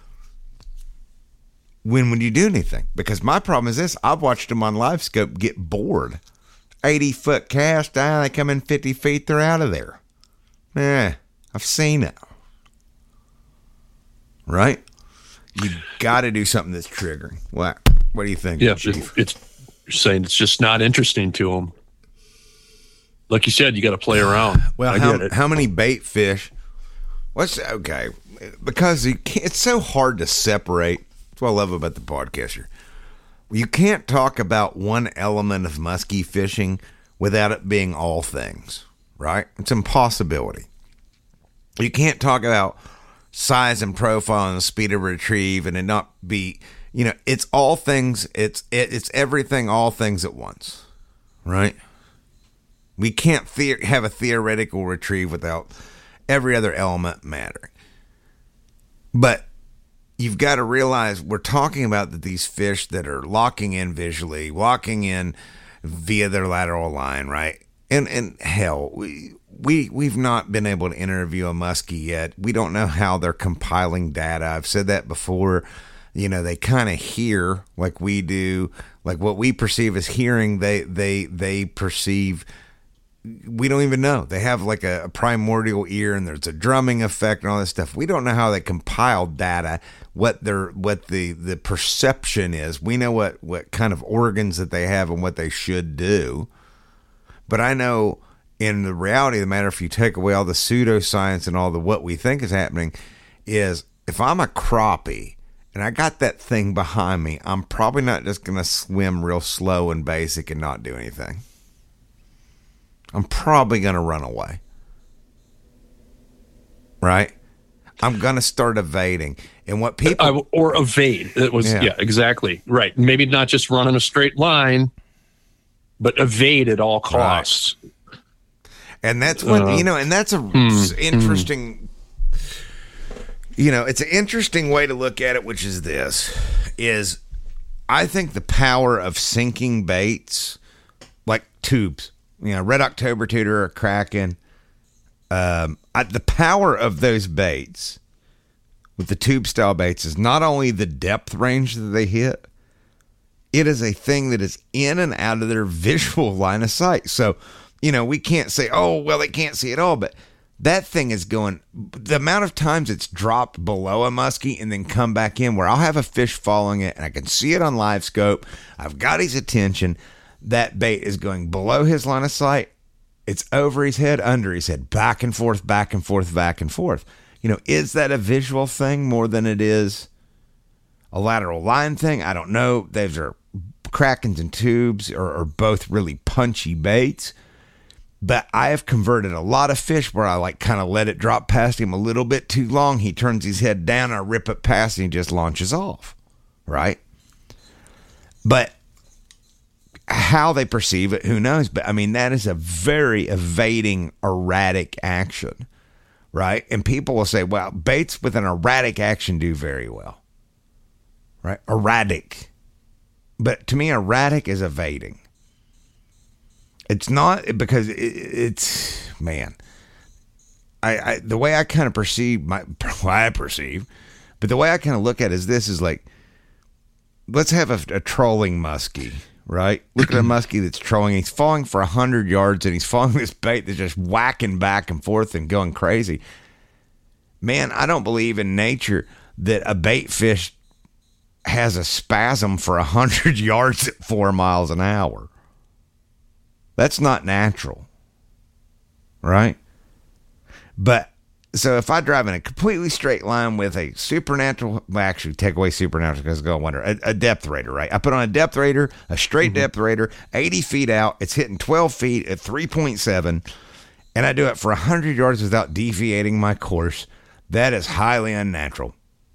when would you do anything? Because my problem is this, I've watched them on live scope get bored. eighty foot cast, ah, they come in fifty feet, they're out of there. Eh, I've seen it. Right? You got to do something that's triggering. What? What do you think? Yeah, it's, it's you're saying it's just not interesting to them. Like you said, you got to play around. Well, I how, get it. how many bait fish? What's okay? Because you can't, it's so hard to separate. That's what I love about the podcast here. You can't talk about one element of muskie fishing without it being all things. Right? It's an impossibility. You can't talk about size and profile and the speed of retrieve and it not be, you know, it's all things. It's it, it's everything, all things at once. Right? We can't the- have a theoretical retrieve without every other element mattering. But you've got to realize we're talking about that these fish that are locking in visually, locking in via their lateral line, right? And and hell, we, we, we've not been able to interview a muskie yet. We don't know how they're compiling data. I've said that before. You know, they kind of hear like we do, like what we perceive as hearing, they they they perceive, we don't even know. They have like a, a primordial ear and there's a drumming effect and all this stuff. We don't know how they compile data, what their what the, the perception is. We know what, what kind of organs that they have and what they should do. But I know in the reality of the matter, if you take away all the pseudoscience and all the what we think is happening, is if I'm a crappie and I got that thing behind me, I'm probably not just going to swim real slow and basic and not do anything. I'm probably going to run away. Right? I'm going to start evading. And what people... I, or evade. It was, yeah. yeah, exactly. Right. Maybe not just run in a straight line, but evade at all costs. Right. And that's what, uh, you know, and that's a mm, interesting, mm. you know, it's an interesting way to look at it, which is this, is I think the power of sinking baits, like tubes, you know, Red October Tutor or Kraken, um, I, the power of those baits with the tube style baits is not only the depth range that they hit, it is a thing that is in and out of their visual line of sight. So, you know, we can't say, oh, well, they can't see it all, but that thing is going, the amount of times it's dropped below a muskie and then come back in where I'll have a fish following it and I can see it on live scope. I've got his attention. That bait is going below his line of sight It's over his head, under his head, back and forth, back and forth, back and forth. You know, is that a visual thing more than it is a lateral line thing? I don't know. Those are Krakens and tubes are, are both really punchy baits. But I have converted a lot of fish where I like kind of let it drop past him a little bit too long. He turns his head down, I rip it past and he just launches off. Right? But how they perceive it, who knows? But I mean, that is a very evading, erratic action. Right? And people will say, well, baits with an erratic action do very well. Right? Erratic. But to me, erratic is evading. It's not because it, it's, man, I, I the way I kind of perceive, my, I perceive, but the way I kind of look at it is this is like, let's have a, a trolling muskie, right? Look at a muskie that's trolling. He's falling for one hundred yards and he's falling this bait that's just whacking back and forth and going crazy. Man, I don't believe in nature that a bait fish has a spasm for one hundred yards at four miles an hour. That's not natural, right? But so if I drive in a completely straight line with a supernatural, well, actually take away supernatural because it's going to wonder, a, a depth rater, right? I put on a depth rater, a straight mm-hmm. depth rater, eighty feet out. It's hitting twelve feet at three point seven, and I do it for one hundred yards without deviating my course. That is highly unnatural.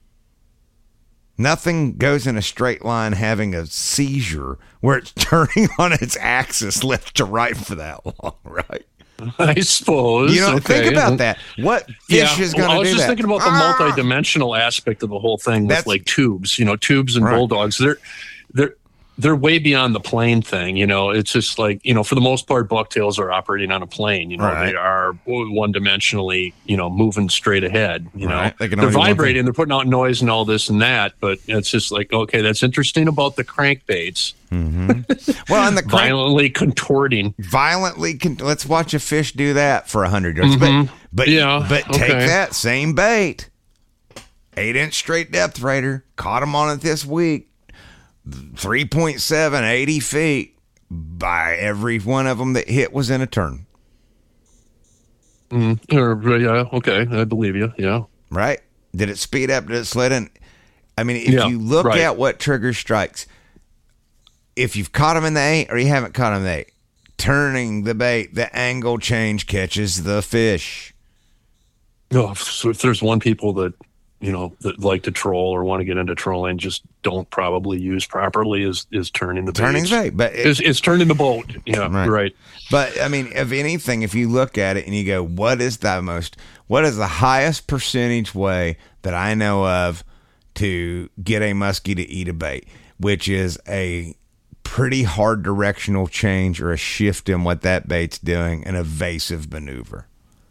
Nothing goes in a straight line having a seizure where it's turning on its axis left to right for that long, right? I suppose. You know, okay. think about that. What fish yeah, is going to well, do that? I was just that? thinking about the ah! multi-dimensional aspect of the whole thing with That's, like tubes, you know, tubes and right. bulldogs. They're, they're, they're way beyond the plane thing. You know, it's just like, you know, for the most part, bucktails are operating on a plane. You know, right. they are one dimensionally, you know, moving straight ahead. You right. know, they can they're only vibrating, they're putting out noise and all this and that. But it's just like, okay, that's interesting about the crankbaits. Mm-hmm. Well, and the crank, violently contorting, violently. Con- let's watch a fish do that for a hundred yards. Mm-hmm. But, but yeah, but okay. take that same bait, eight inch straight depth rater, caught him on it this week. three point seven, eighty feet. By every one of them that hit was in a turn. Mm, or, yeah, okay, I believe you. Yeah, right. Did it speed up? Did it slow down? I mean, if yeah, you look right. at what triggers strikes, if you've caught them in the eight or you haven't caught them in the eight, turning the bait, the angle change catches the fish. Oh, so if there's one people that you know that like to troll or want to get into trolling, just don't probably use properly is is turning the bait. Turning the bait, but it, it's, it's turning the boat. Yeah, right. right. But I mean, if anything, if you look at it and you go, what is the most, what is the highest percentage way that I know of to get a muskie to eat a bait, which is a pretty hard directional change or a shift in what that bait's doing, an evasive maneuver,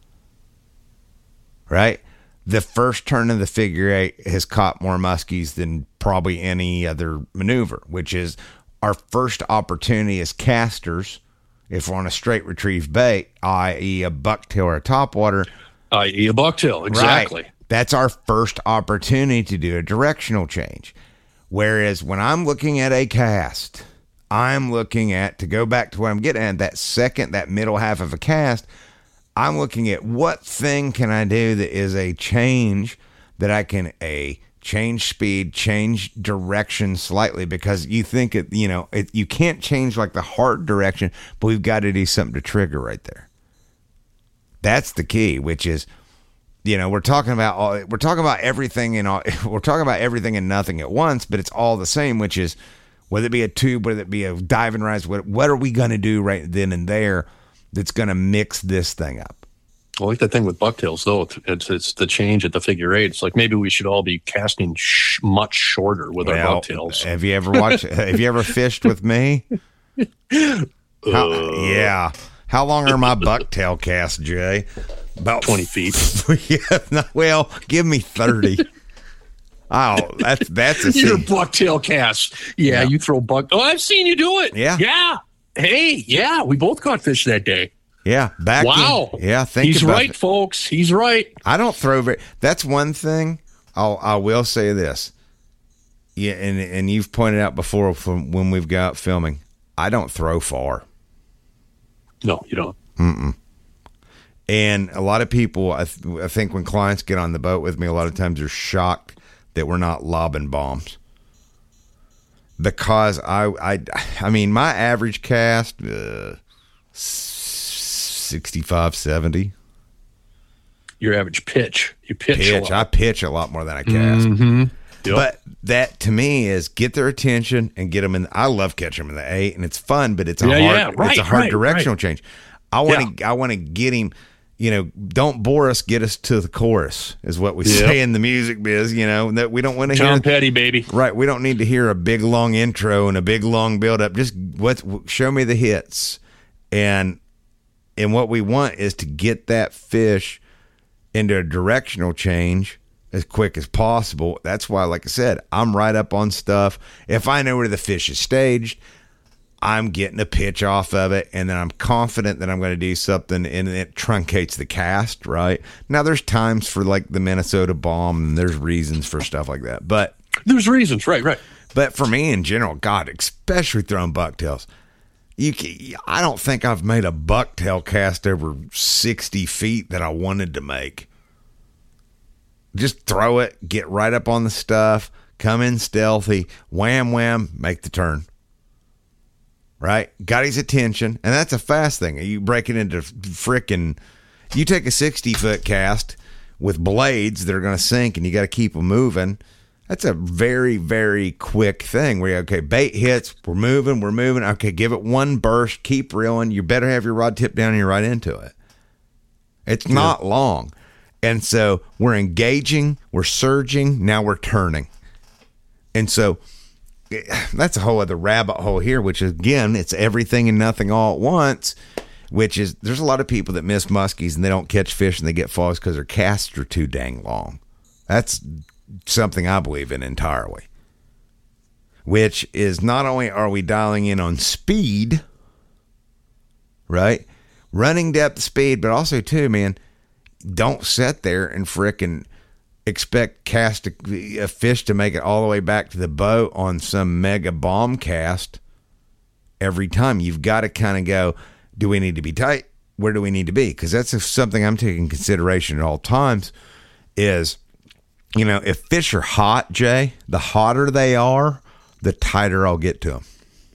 right? The first turn of the figure eight has caught more muskies than probably any other maneuver, which is our first opportunity as casters. If we're on a straight retrieve bait, that is a bucktail or a topwater. that is a bucktail, exactly. Right. That's our first opportunity to do a directional change. Whereas when I'm looking at a cast, I'm looking at, to go back to where I'm getting at, that second, that middle half of a cast, I'm looking at what thing can I do that is a change that I can, a change speed, change direction slightly, because you think it, you know, it, you can't change like the hard direction, but we've got to do something to trigger right there. That's the key, which is, you know, we're talking about all, we're talking about everything and all, we're talking about everything and nothing at once, but it's all the same, which is whether it be a tube, whether it be a diving rise, what what are we going to do right then and there that's going to mix this thing up? I like the thing with bucktails, though. It's it's the change at the figure eight. It's like maybe we should all be casting sh- much shorter with well, our bucktails. Have you ever watched? Have you ever fished with me? How, uh, yeah. How long are my bucktail casts, Jay? About twenty feet. Yeah. No, well, give me thirty. Oh, that's that's a Your scene. bucktail cast. Yeah, Yeah. you throw buck. Oh, I've seen you do it. Yeah. Yeah. Hey, yeah, we both caught fish that day. Yeah, back. Wow. In, yeah, think He's about right, it. folks. He's right. I don't throw very. That's one thing. I'll I will say this. Yeah, and and you've pointed out before from when we've got filming. I don't throw far. No, you don't. Mm-mm. And a lot of people, I, th- I think when clients get on the boat with me, a lot of times they're shocked that we're not lobbing bombs. Because I, I, I mean, my average cast, uh, sixty-five, seventy. Your average pitch. You pitch, Pitch. a lot. I pitch a lot more than I cast. Mm-hmm. Yep. But that to me is get their attention and get them in. I love catching them in the eight, and it's fun, but it's a Yeah, hard, yeah, right, it's a hard right, directional right. change. I want to, I want to get him. You know, don't bore us. Get us to the chorus is what we Yep. say in the music biz. You know that we don't want to hear. John Petty, baby. Right, we don't need to hear a big long intro and a big long build up. Just what show me the hits, and and what we want is to get that fish into a directional change as quick as possible. That's why, like I said, I'm right up on stuff. If I know where the fish is staged, I'm getting a pitch off of it, and then I'm confident that I'm going to do something, and it truncates the cast, right? Now, there's times for, like, the Minnesota bomb, and there's reasons for stuff like that. But There's reasons, right, right. but for me in general, God, especially throwing bucktails, you can, I don't think I've made a bucktail cast over sixty feet that I wanted to make. Just throw it, get right up on the stuff, come in stealthy, wham, wham, make the turn. Right? Got his attention, and that's a fast thing. You break it into frickin', you take a sixty-foot cast with blades that are going to sink, and you got to keep them moving. That's a very, very quick thing where, you, okay, bait hits, we're moving, we're moving. Okay, give it one burst, keep reeling. You better have your rod tip down and you're right into it. It's yeah. not long. And so we're engaging, we're surging, now we're turning. And so that's a whole other rabbit hole here, which is, again, it's everything and nothing all at once, which is there's a lot of people that miss muskies and they don't catch fish and they get falls because their casts are too dang long. That's something I believe in entirely, which is not only are we dialing in on speed, right? Running depth, speed, but also too, man, don't sit there and frickin' expect cast a, a fish to make it all the way back to the boat on some mega bomb cast every time. You've got to kind of go, do we need to be tight? Where do we need to be? Because that's something I'm taking consideration at all times is, you know, if fish are hot, Jay, the hotter they are, the tighter I'll get to them.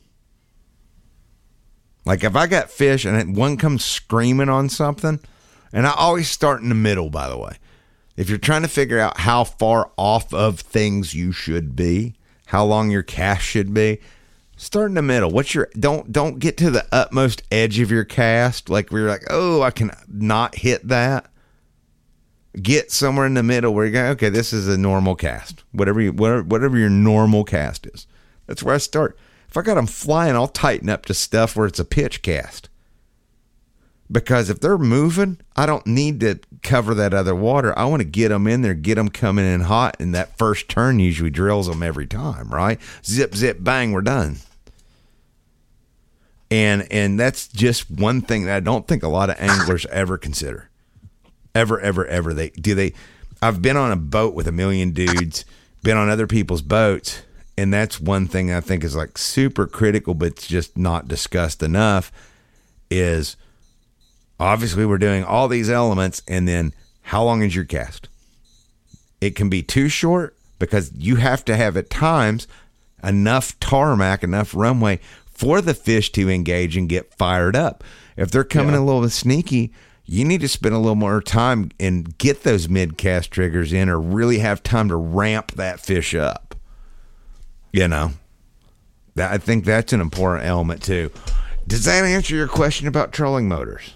Like if I got fish and one comes screaming on something, and I always start in the middle, by the way. If you're trying to figure out how far off of things you should be, how long your cast should be, start in the middle. What's your don't don't get to the utmost edge of your cast, like where you're like, oh, I can not hit that. Get somewhere in the middle where you go, okay, this is a normal cast. Whatever you, whatever, whatever your normal cast is. That's where I start. If I got them flying, I'll tighten up to stuff where it's a pitch cast. Because if they're moving, I don't need to cover that other water. I want to get them in there, get them coming in hot, and that first turn usually drills them every time, right? Zip, zip, bang, we're done. And and that's just one thing that I don't think a lot of anglers ever consider. Ever, ever, ever. They do they. I've been on a boat with a million dudes, been on other people's boats, and that's one thing I think is like super critical, but it's just not discussed enough. Is obviously we're doing all these elements, and then how long is your cast? It can be too short because you have to have at times enough tarmac, enough runway for the fish to engage and get fired up. If they're coming yeah. a little bit sneaky, you need to spend a little more time and get those mid-cast triggers in or really have time to ramp that fish up. You know, that, I think that's an important element too. Does that answer your question about trolling motors?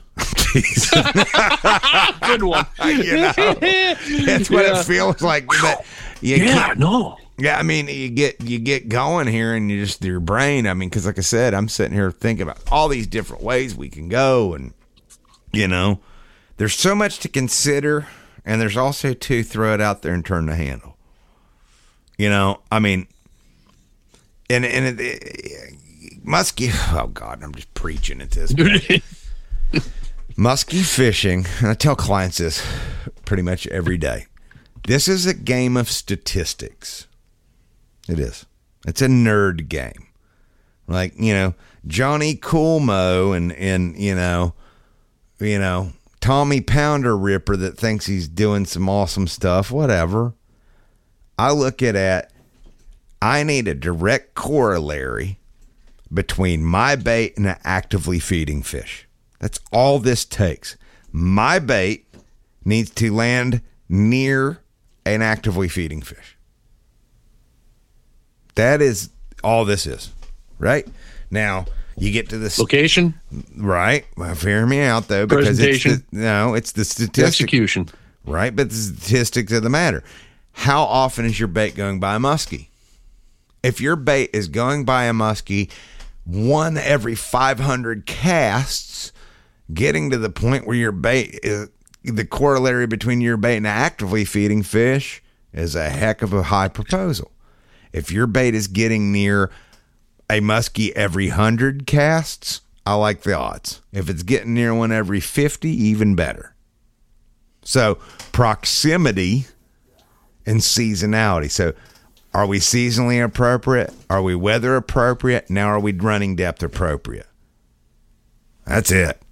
Good one. You know, that's what yeah. it feels like. But you yeah, no. Yeah, I mean, you get you get going here, and you just your brain. I mean, because like I said, I'm sitting here thinking about all these different ways we can go, and you know, there's so much to consider, and there's also to throw it out there and turn the handle. You know, I mean, and and it, it, musky. Oh God, I'm just preaching at this point. Musky fishing, and I tell clients this pretty much every day. This is a game of statistics. It is. It's a nerd game. Like, you know, Johnny Coolmo and, and you know, you know, Tommy Pounder Ripper that thinks he's doing some awesome stuff, whatever. I look at it, I need a direct corollary between my bait and an actively feeding fish. That's all this takes. My bait needs to land near an actively feeding fish. That is all this is, right? Now, you get to this location, right? Well, hear me out though, because it's the, no, it's the statistic, execution, right? But the statistics of the matter. How often is your bait going by a muskie? If your bait is going by a muskie one every five hundred casts, getting to the point where your bait is the corollary between your bait and actively feeding fish is a heck of a high proposal. If your bait is getting near a muskie every one hundred casts, I like the odds. If it's getting near one every fifty, even better. So proximity and seasonality. So are we seasonally appropriate? Are we weather appropriate? Now are we running depth appropriate? That's it.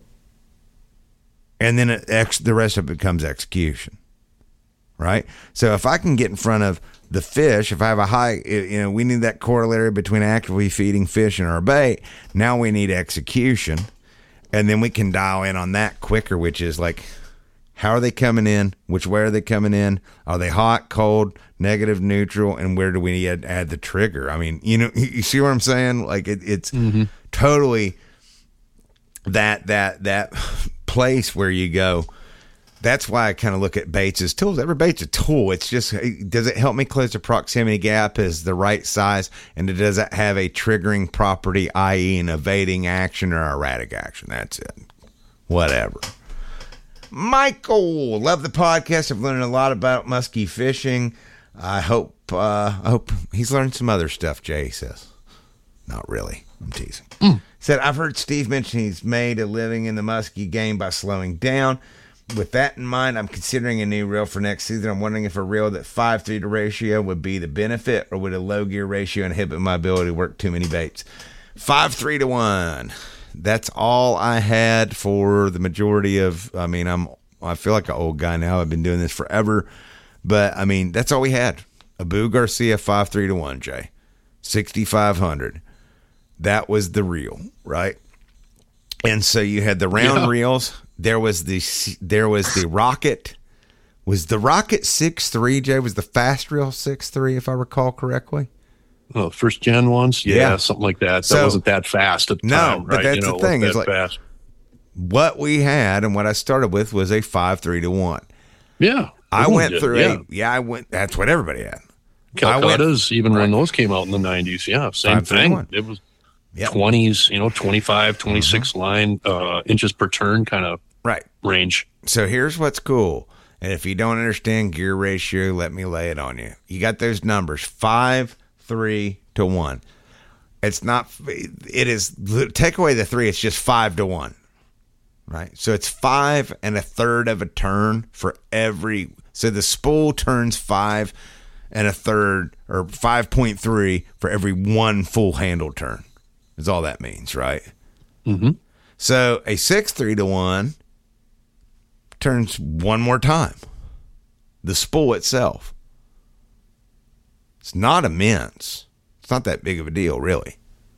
And then it ex- the rest of it becomes execution, right? So if I can get in front of the fish, if I have a high, you know, we need that corollary between actively feeding fish and our bait. Now we need execution. And then we can dial in on that quicker, which is like, how are they coming in? Which way are they coming in? Are they hot, cold, negative, neutral? And where do we add, add the trigger? I mean, you know, you see what I'm saying? Like it, it's mm-hmm. totally that, that, that place where you go. That's why I kind of look at baits as tools. Every bait's a tool. It's just, does it help me close the proximity gap? Is the right size? And does it have a triggering property, that is an evading action or erratic action? That's it. Whatever. Michael, love the podcast. I've learned a lot about muskie fishing. I hope, uh, I hope he's learned some other stuff, Jay says. Not really. I'm teasing. Mm. Said, I've heard Steve mention he's made a living in the muskie game by slowing down. With that in mind, I'm considering a new reel for next season. I'm wondering if a reel that five three to ratio would be the benefit, or would a low gear ratio inhibit my ability to work too many baits? five three to one. That's all I had for the majority of, I mean, I'm, I feel like an old guy now. I've been doing this forever. But, I mean, that's all we had. Abu Garcia five three to one, Jay. sixty-five hundred. That was the reel, right? And so you had the round yeah. reels. There was the there was the Rocket. Was the Rocket six three, Jay? Was the fast reel six three, if I recall correctly? Oh, first gen ones? Yeah, yeah. something like that. So, that wasn't that fast at the no, time, but right? that's you know, the thing. It's Is like, fast. What we had and what I started with was a five three to one. Yeah. I went did, through yeah. a, yeah, I went, that's what everybody had. Calcutta's, even right. when those came out in the nineties, yeah, same thing. It was yep. twenties, you know, twenty-five, twenty-six mm-hmm. line, uh, inches per turn kind of right. range. So here's what's cool. And if you don't understand gear ratio, let me lay it on you. You got those numbers, five, three to one. It's not, it is, take away the three, it's just five to one. Right? So it's five and a third of a turn for every, so the spool turns five and a third, or five point three for every one full handle turn. Is all that means, right? Mm-hmm. So a six three to one turns one more time. The spool itself. It's not immense. It's not that big of a deal, really.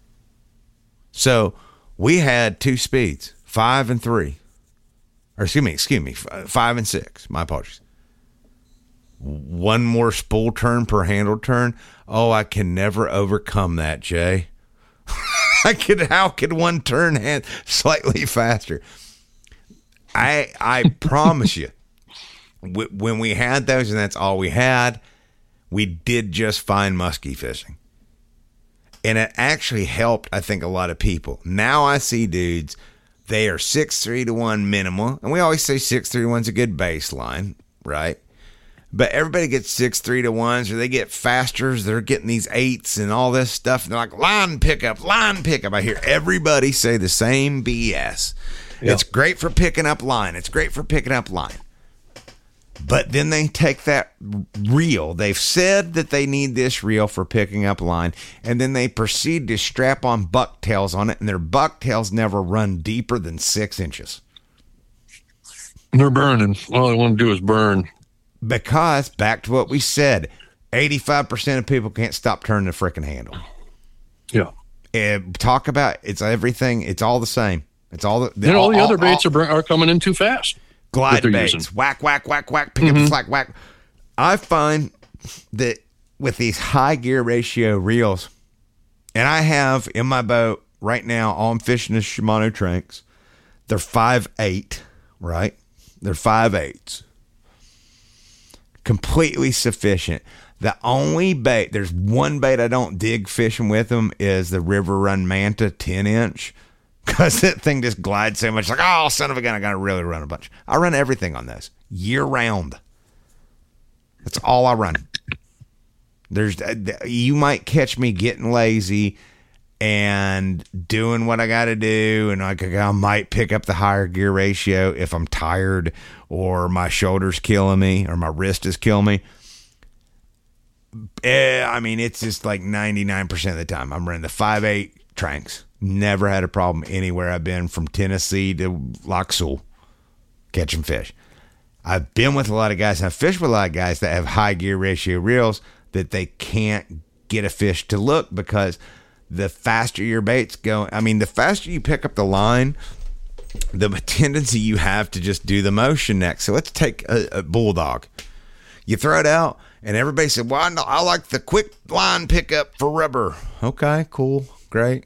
So we had two speeds, five and three. Or excuse me, excuse me, five and six. My apologies. One more spool turn per handle turn. Oh, I can never overcome that, Jay. I could. How could one turn hand slightly faster? I I promise you, when we had those, and that's all we had, we did just fine muskie fishing, and it actually helped. I think a lot of people. Now I see dudes, they are six three to one minimal, and we always say six three to one's a good baseline, right? But everybody gets six three to ones, or they get fasters. They're getting these eights and all this stuff. And they're like, line pickup, line pickup. I hear everybody say the same B S. Yeah. It's great for picking up line. It's great for picking up line. But then they take that reel. They've said that they need this reel for picking up line, and then they proceed to strap on bucktails on it, and their bucktails never run deeper than six inches. They're burning. All they want to do is burn. Because, back to what we said, eighty-five percent of people can't stop turning the frickin' handle. Yeah. And talk about, it's everything, it's all the same. It's all the... the And all, all the other all, baits all, are, are coming in too fast. Glide baits. Using. Whack, whack, whack, whack, pick Mm-hmm. up the slack, whack. I find that with these high gear ratio reels, and I have in my boat right now, all I'm fishing is Shimano Tranks. They're five eight, right? They're five eights. Completely sufficient. The only bait, there's one bait I don't dig fishing with them is the River Run Manta ten inch. Because that thing just glides so much. Like, oh, son of a gun, I got to really run a bunch. I run everything on those year round. That's all I run. There's, you might catch me getting lazy and doing what I got to do, and like I might pick up the higher gear ratio if I'm tired or my shoulder's killing me or my wrist is killing me. Eh, I mean, it's just like ninety-nine percent of the time I'm running the five eight Tranks. Never had a problem anywhere I've been, from Tennessee to Lac Seul, catching fish. I've been with a lot of guys, and I've fished with a lot of guys that have high gear ratio reels that they can't get a fish to look, because the faster your bait's going, I mean, the faster you pick up the line, the tendency you have to just do the motion next. So let's take a, a bulldog. You throw it out, and everybody said, well, I, know, I like the quick line pickup for rubber. Okay, cool, great.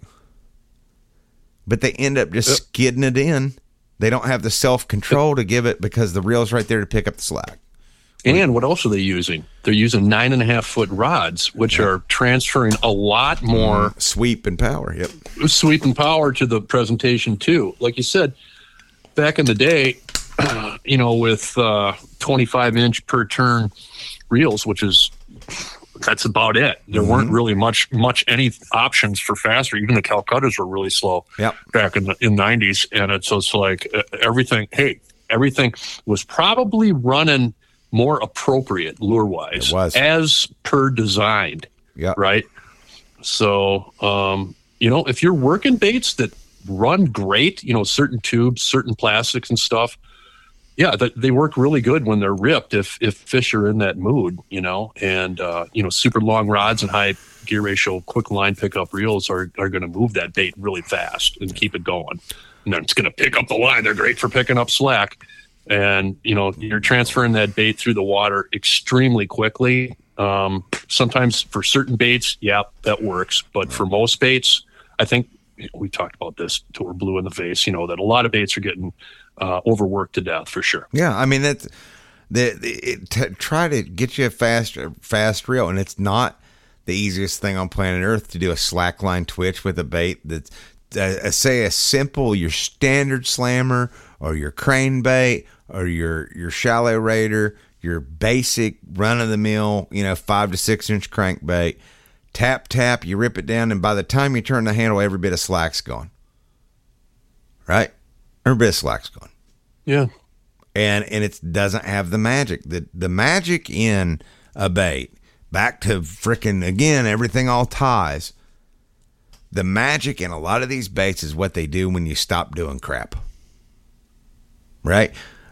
But they end up just skidding it in. They don't have the self-control to give it, because the reel's right there to pick up the slack. And what else are they using? They're using nine and a half foot rods, which yeah. are transferring a lot more mm, sweep and power. Yep, sweep and power to the presentation too. Like you said, back in the day, you know, with uh, twenty-five inch per turn reels, which is that's about it. There mm-hmm. weren't really much much any options for faster. Even the Calcuttas were really slow. Yep. back in the in nineties, and it's just like uh, everything. Hey, everything was probably running more appropriate lure-wise, as per designed. Yeah. Right. So, um, you know, if you're working baits that run great, you know, certain tubes, certain plastics and stuff, yeah, that they work really good when they're ripped. If if fish are in that mood, you know, and uh, you know, super long rods and high gear ratio, quick line pickup reels are are going to move that bait really fast and keep it going. And then it's going to pick up the line. They're great for picking up slack. And, you know, you're transferring that bait through the water extremely quickly. Um, sometimes for certain baits, yeah, that works. But for most baits, I think we talked about this till we're blue in the face, you know, that a lot of baits are getting uh, overworked to death for sure. Yeah. I mean, that's the, it, to try to get you a fast, fast reel. And it's not the easiest thing on planet Earth to do a slackline twitch with a bait that's, uh, say, a simple, your standard slammer or your crane bait or your your shallow raider, your basic run-of-the-mill, you know, five to six inch crankbait. Tap, tap, you rip it down, and by the time you turn the handle, every bit of slack's gone. Right? Every bit of slack's gone. Yeah. And and it doesn't have the magic. The, the magic in a bait, back to frickin', again, everything all ties. The magic in a lot of these baits is what they do when you stop doing crap. Right?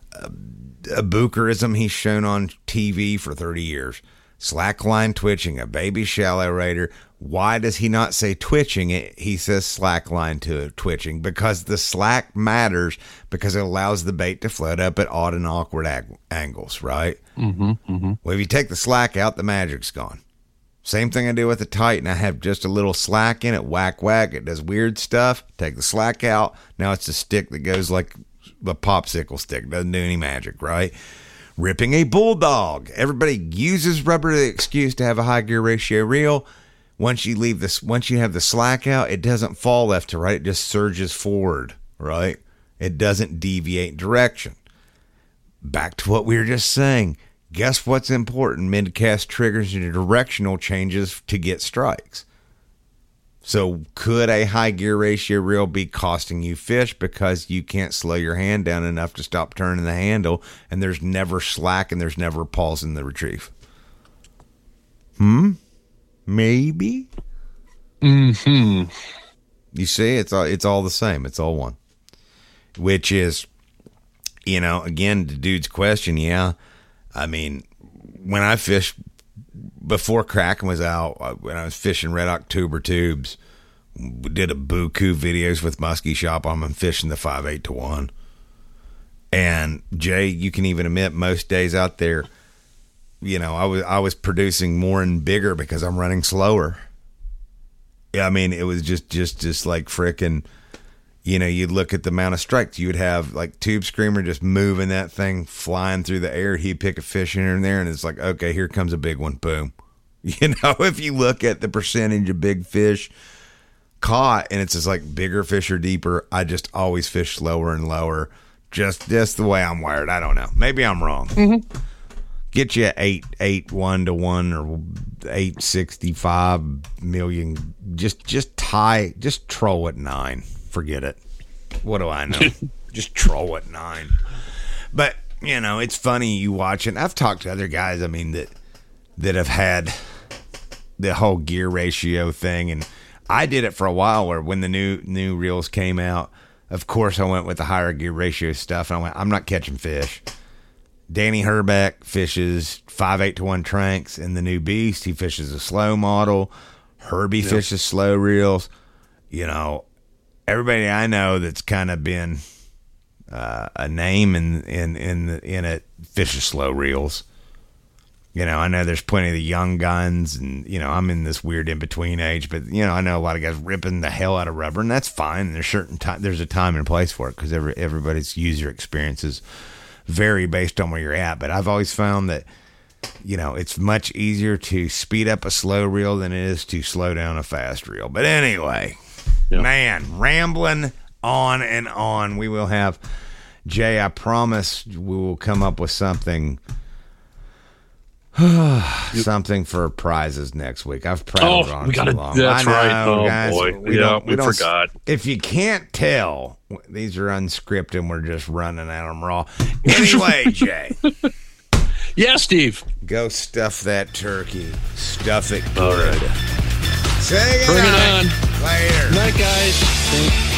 A bookerism he's shown on T V for thirty years. Slackline twitching, a baby shallow raider. Why does he not say twitching it? He says slackline to twitching, because the slack matters, because it allows the bait to float up at odd and awkward ag- angles, right? Mm-hmm, mm-hmm. Well, if you take the slack out, the magic's gone. Same thing I do with the Titan. I have just a little slack in it, whack, whack. It does weird stuff. Take the slack out. Now it's a stick that goes like a popsicle stick. Doesn't do any magic, right? Ripping a bulldog. Everybody uses rubber as an excuse to have a high gear ratio reel. Once you leave this, once you have the slack out, it doesn't fall left to right. It just surges forward, right? It doesn't deviate direction. Back to what we were just saying. Guess what's important? Mid-cast triggers and directional changes to get strikes. So could a high gear ratio reel be costing you fish because you can't slow your hand down enough to stop turning the handle, and there's never slack and there's never pause in the retrieve? Hmm? Maybe? Mm-hmm. You see, it's all, it's all the same. It's all one. Which is, you know, again, the dude's question, yeah. I mean, when I fished before Kraken was out, when I was fishing Red October tubes, we did a buku videos with Muskie Shop on them and fishing the five eight to one. And Jay, you can even admit most days out there, you know, I was I was producing more and bigger because I'm running slower. Yeah, I mean, it was just just just like frickin', you know, you'd look at the amount of strikes. You would have like Tube Screamer just moving that thing, flying through the air. He'd pick a fish in there, and it's like, okay, here comes a big one. Boom. You know, if you look at the percentage of big fish caught, and it's just like bigger fish or deeper, I just always fish slower and lower. Just just the way I'm wired. I don't know. Maybe I'm wrong. Mm-hmm. Get you eight eight one to one or eight sixty five million. Just just tie. Just troll at nine. Forget it. What do I know? Just troll at nine. But you know, it's funny you watch it. I've talked to other guys. I mean that that have had the whole gear ratio thing, and I did it for a while. Where when the new new reels came out, of course I went with the higher gear ratio stuff, and I went, I'm not catching fish. Danny Herbeck fishes five eight to one Tranks in the new Beast. He fishes a slow model. Herbie yep. fishes slow reels. You know, everybody I know that's kind of been uh, a name in in in the, in it fishes slow reels. You know, I know there's plenty of the young guns, and you know I'm in this weird in between age, but you know I know a lot of guys ripping the hell out of rubber, and that's fine. There's certain time, there's a time and place for it because every everybody's user experiences vary based on where you're at. But I've always found that, you know, it's much easier to speed up a slow reel than it is to slow down a fast reel. But anyway, yep. man, rambling on and on. We will have, Jay, I promise we will come up with something something for prizes next week. I've prattled oh, on we too gotta, long. That's I know, right. Oh, guys, boy. We yeah, don't, we, we don't, forgot. If you can't tell, these are unscripted and we're just running at them raw. Anyway, Jay. Yeah, Steve. Go stuff that turkey. Stuff it good. All right. Say Bring goodnight. it on. Later. Night, guys. Thanks.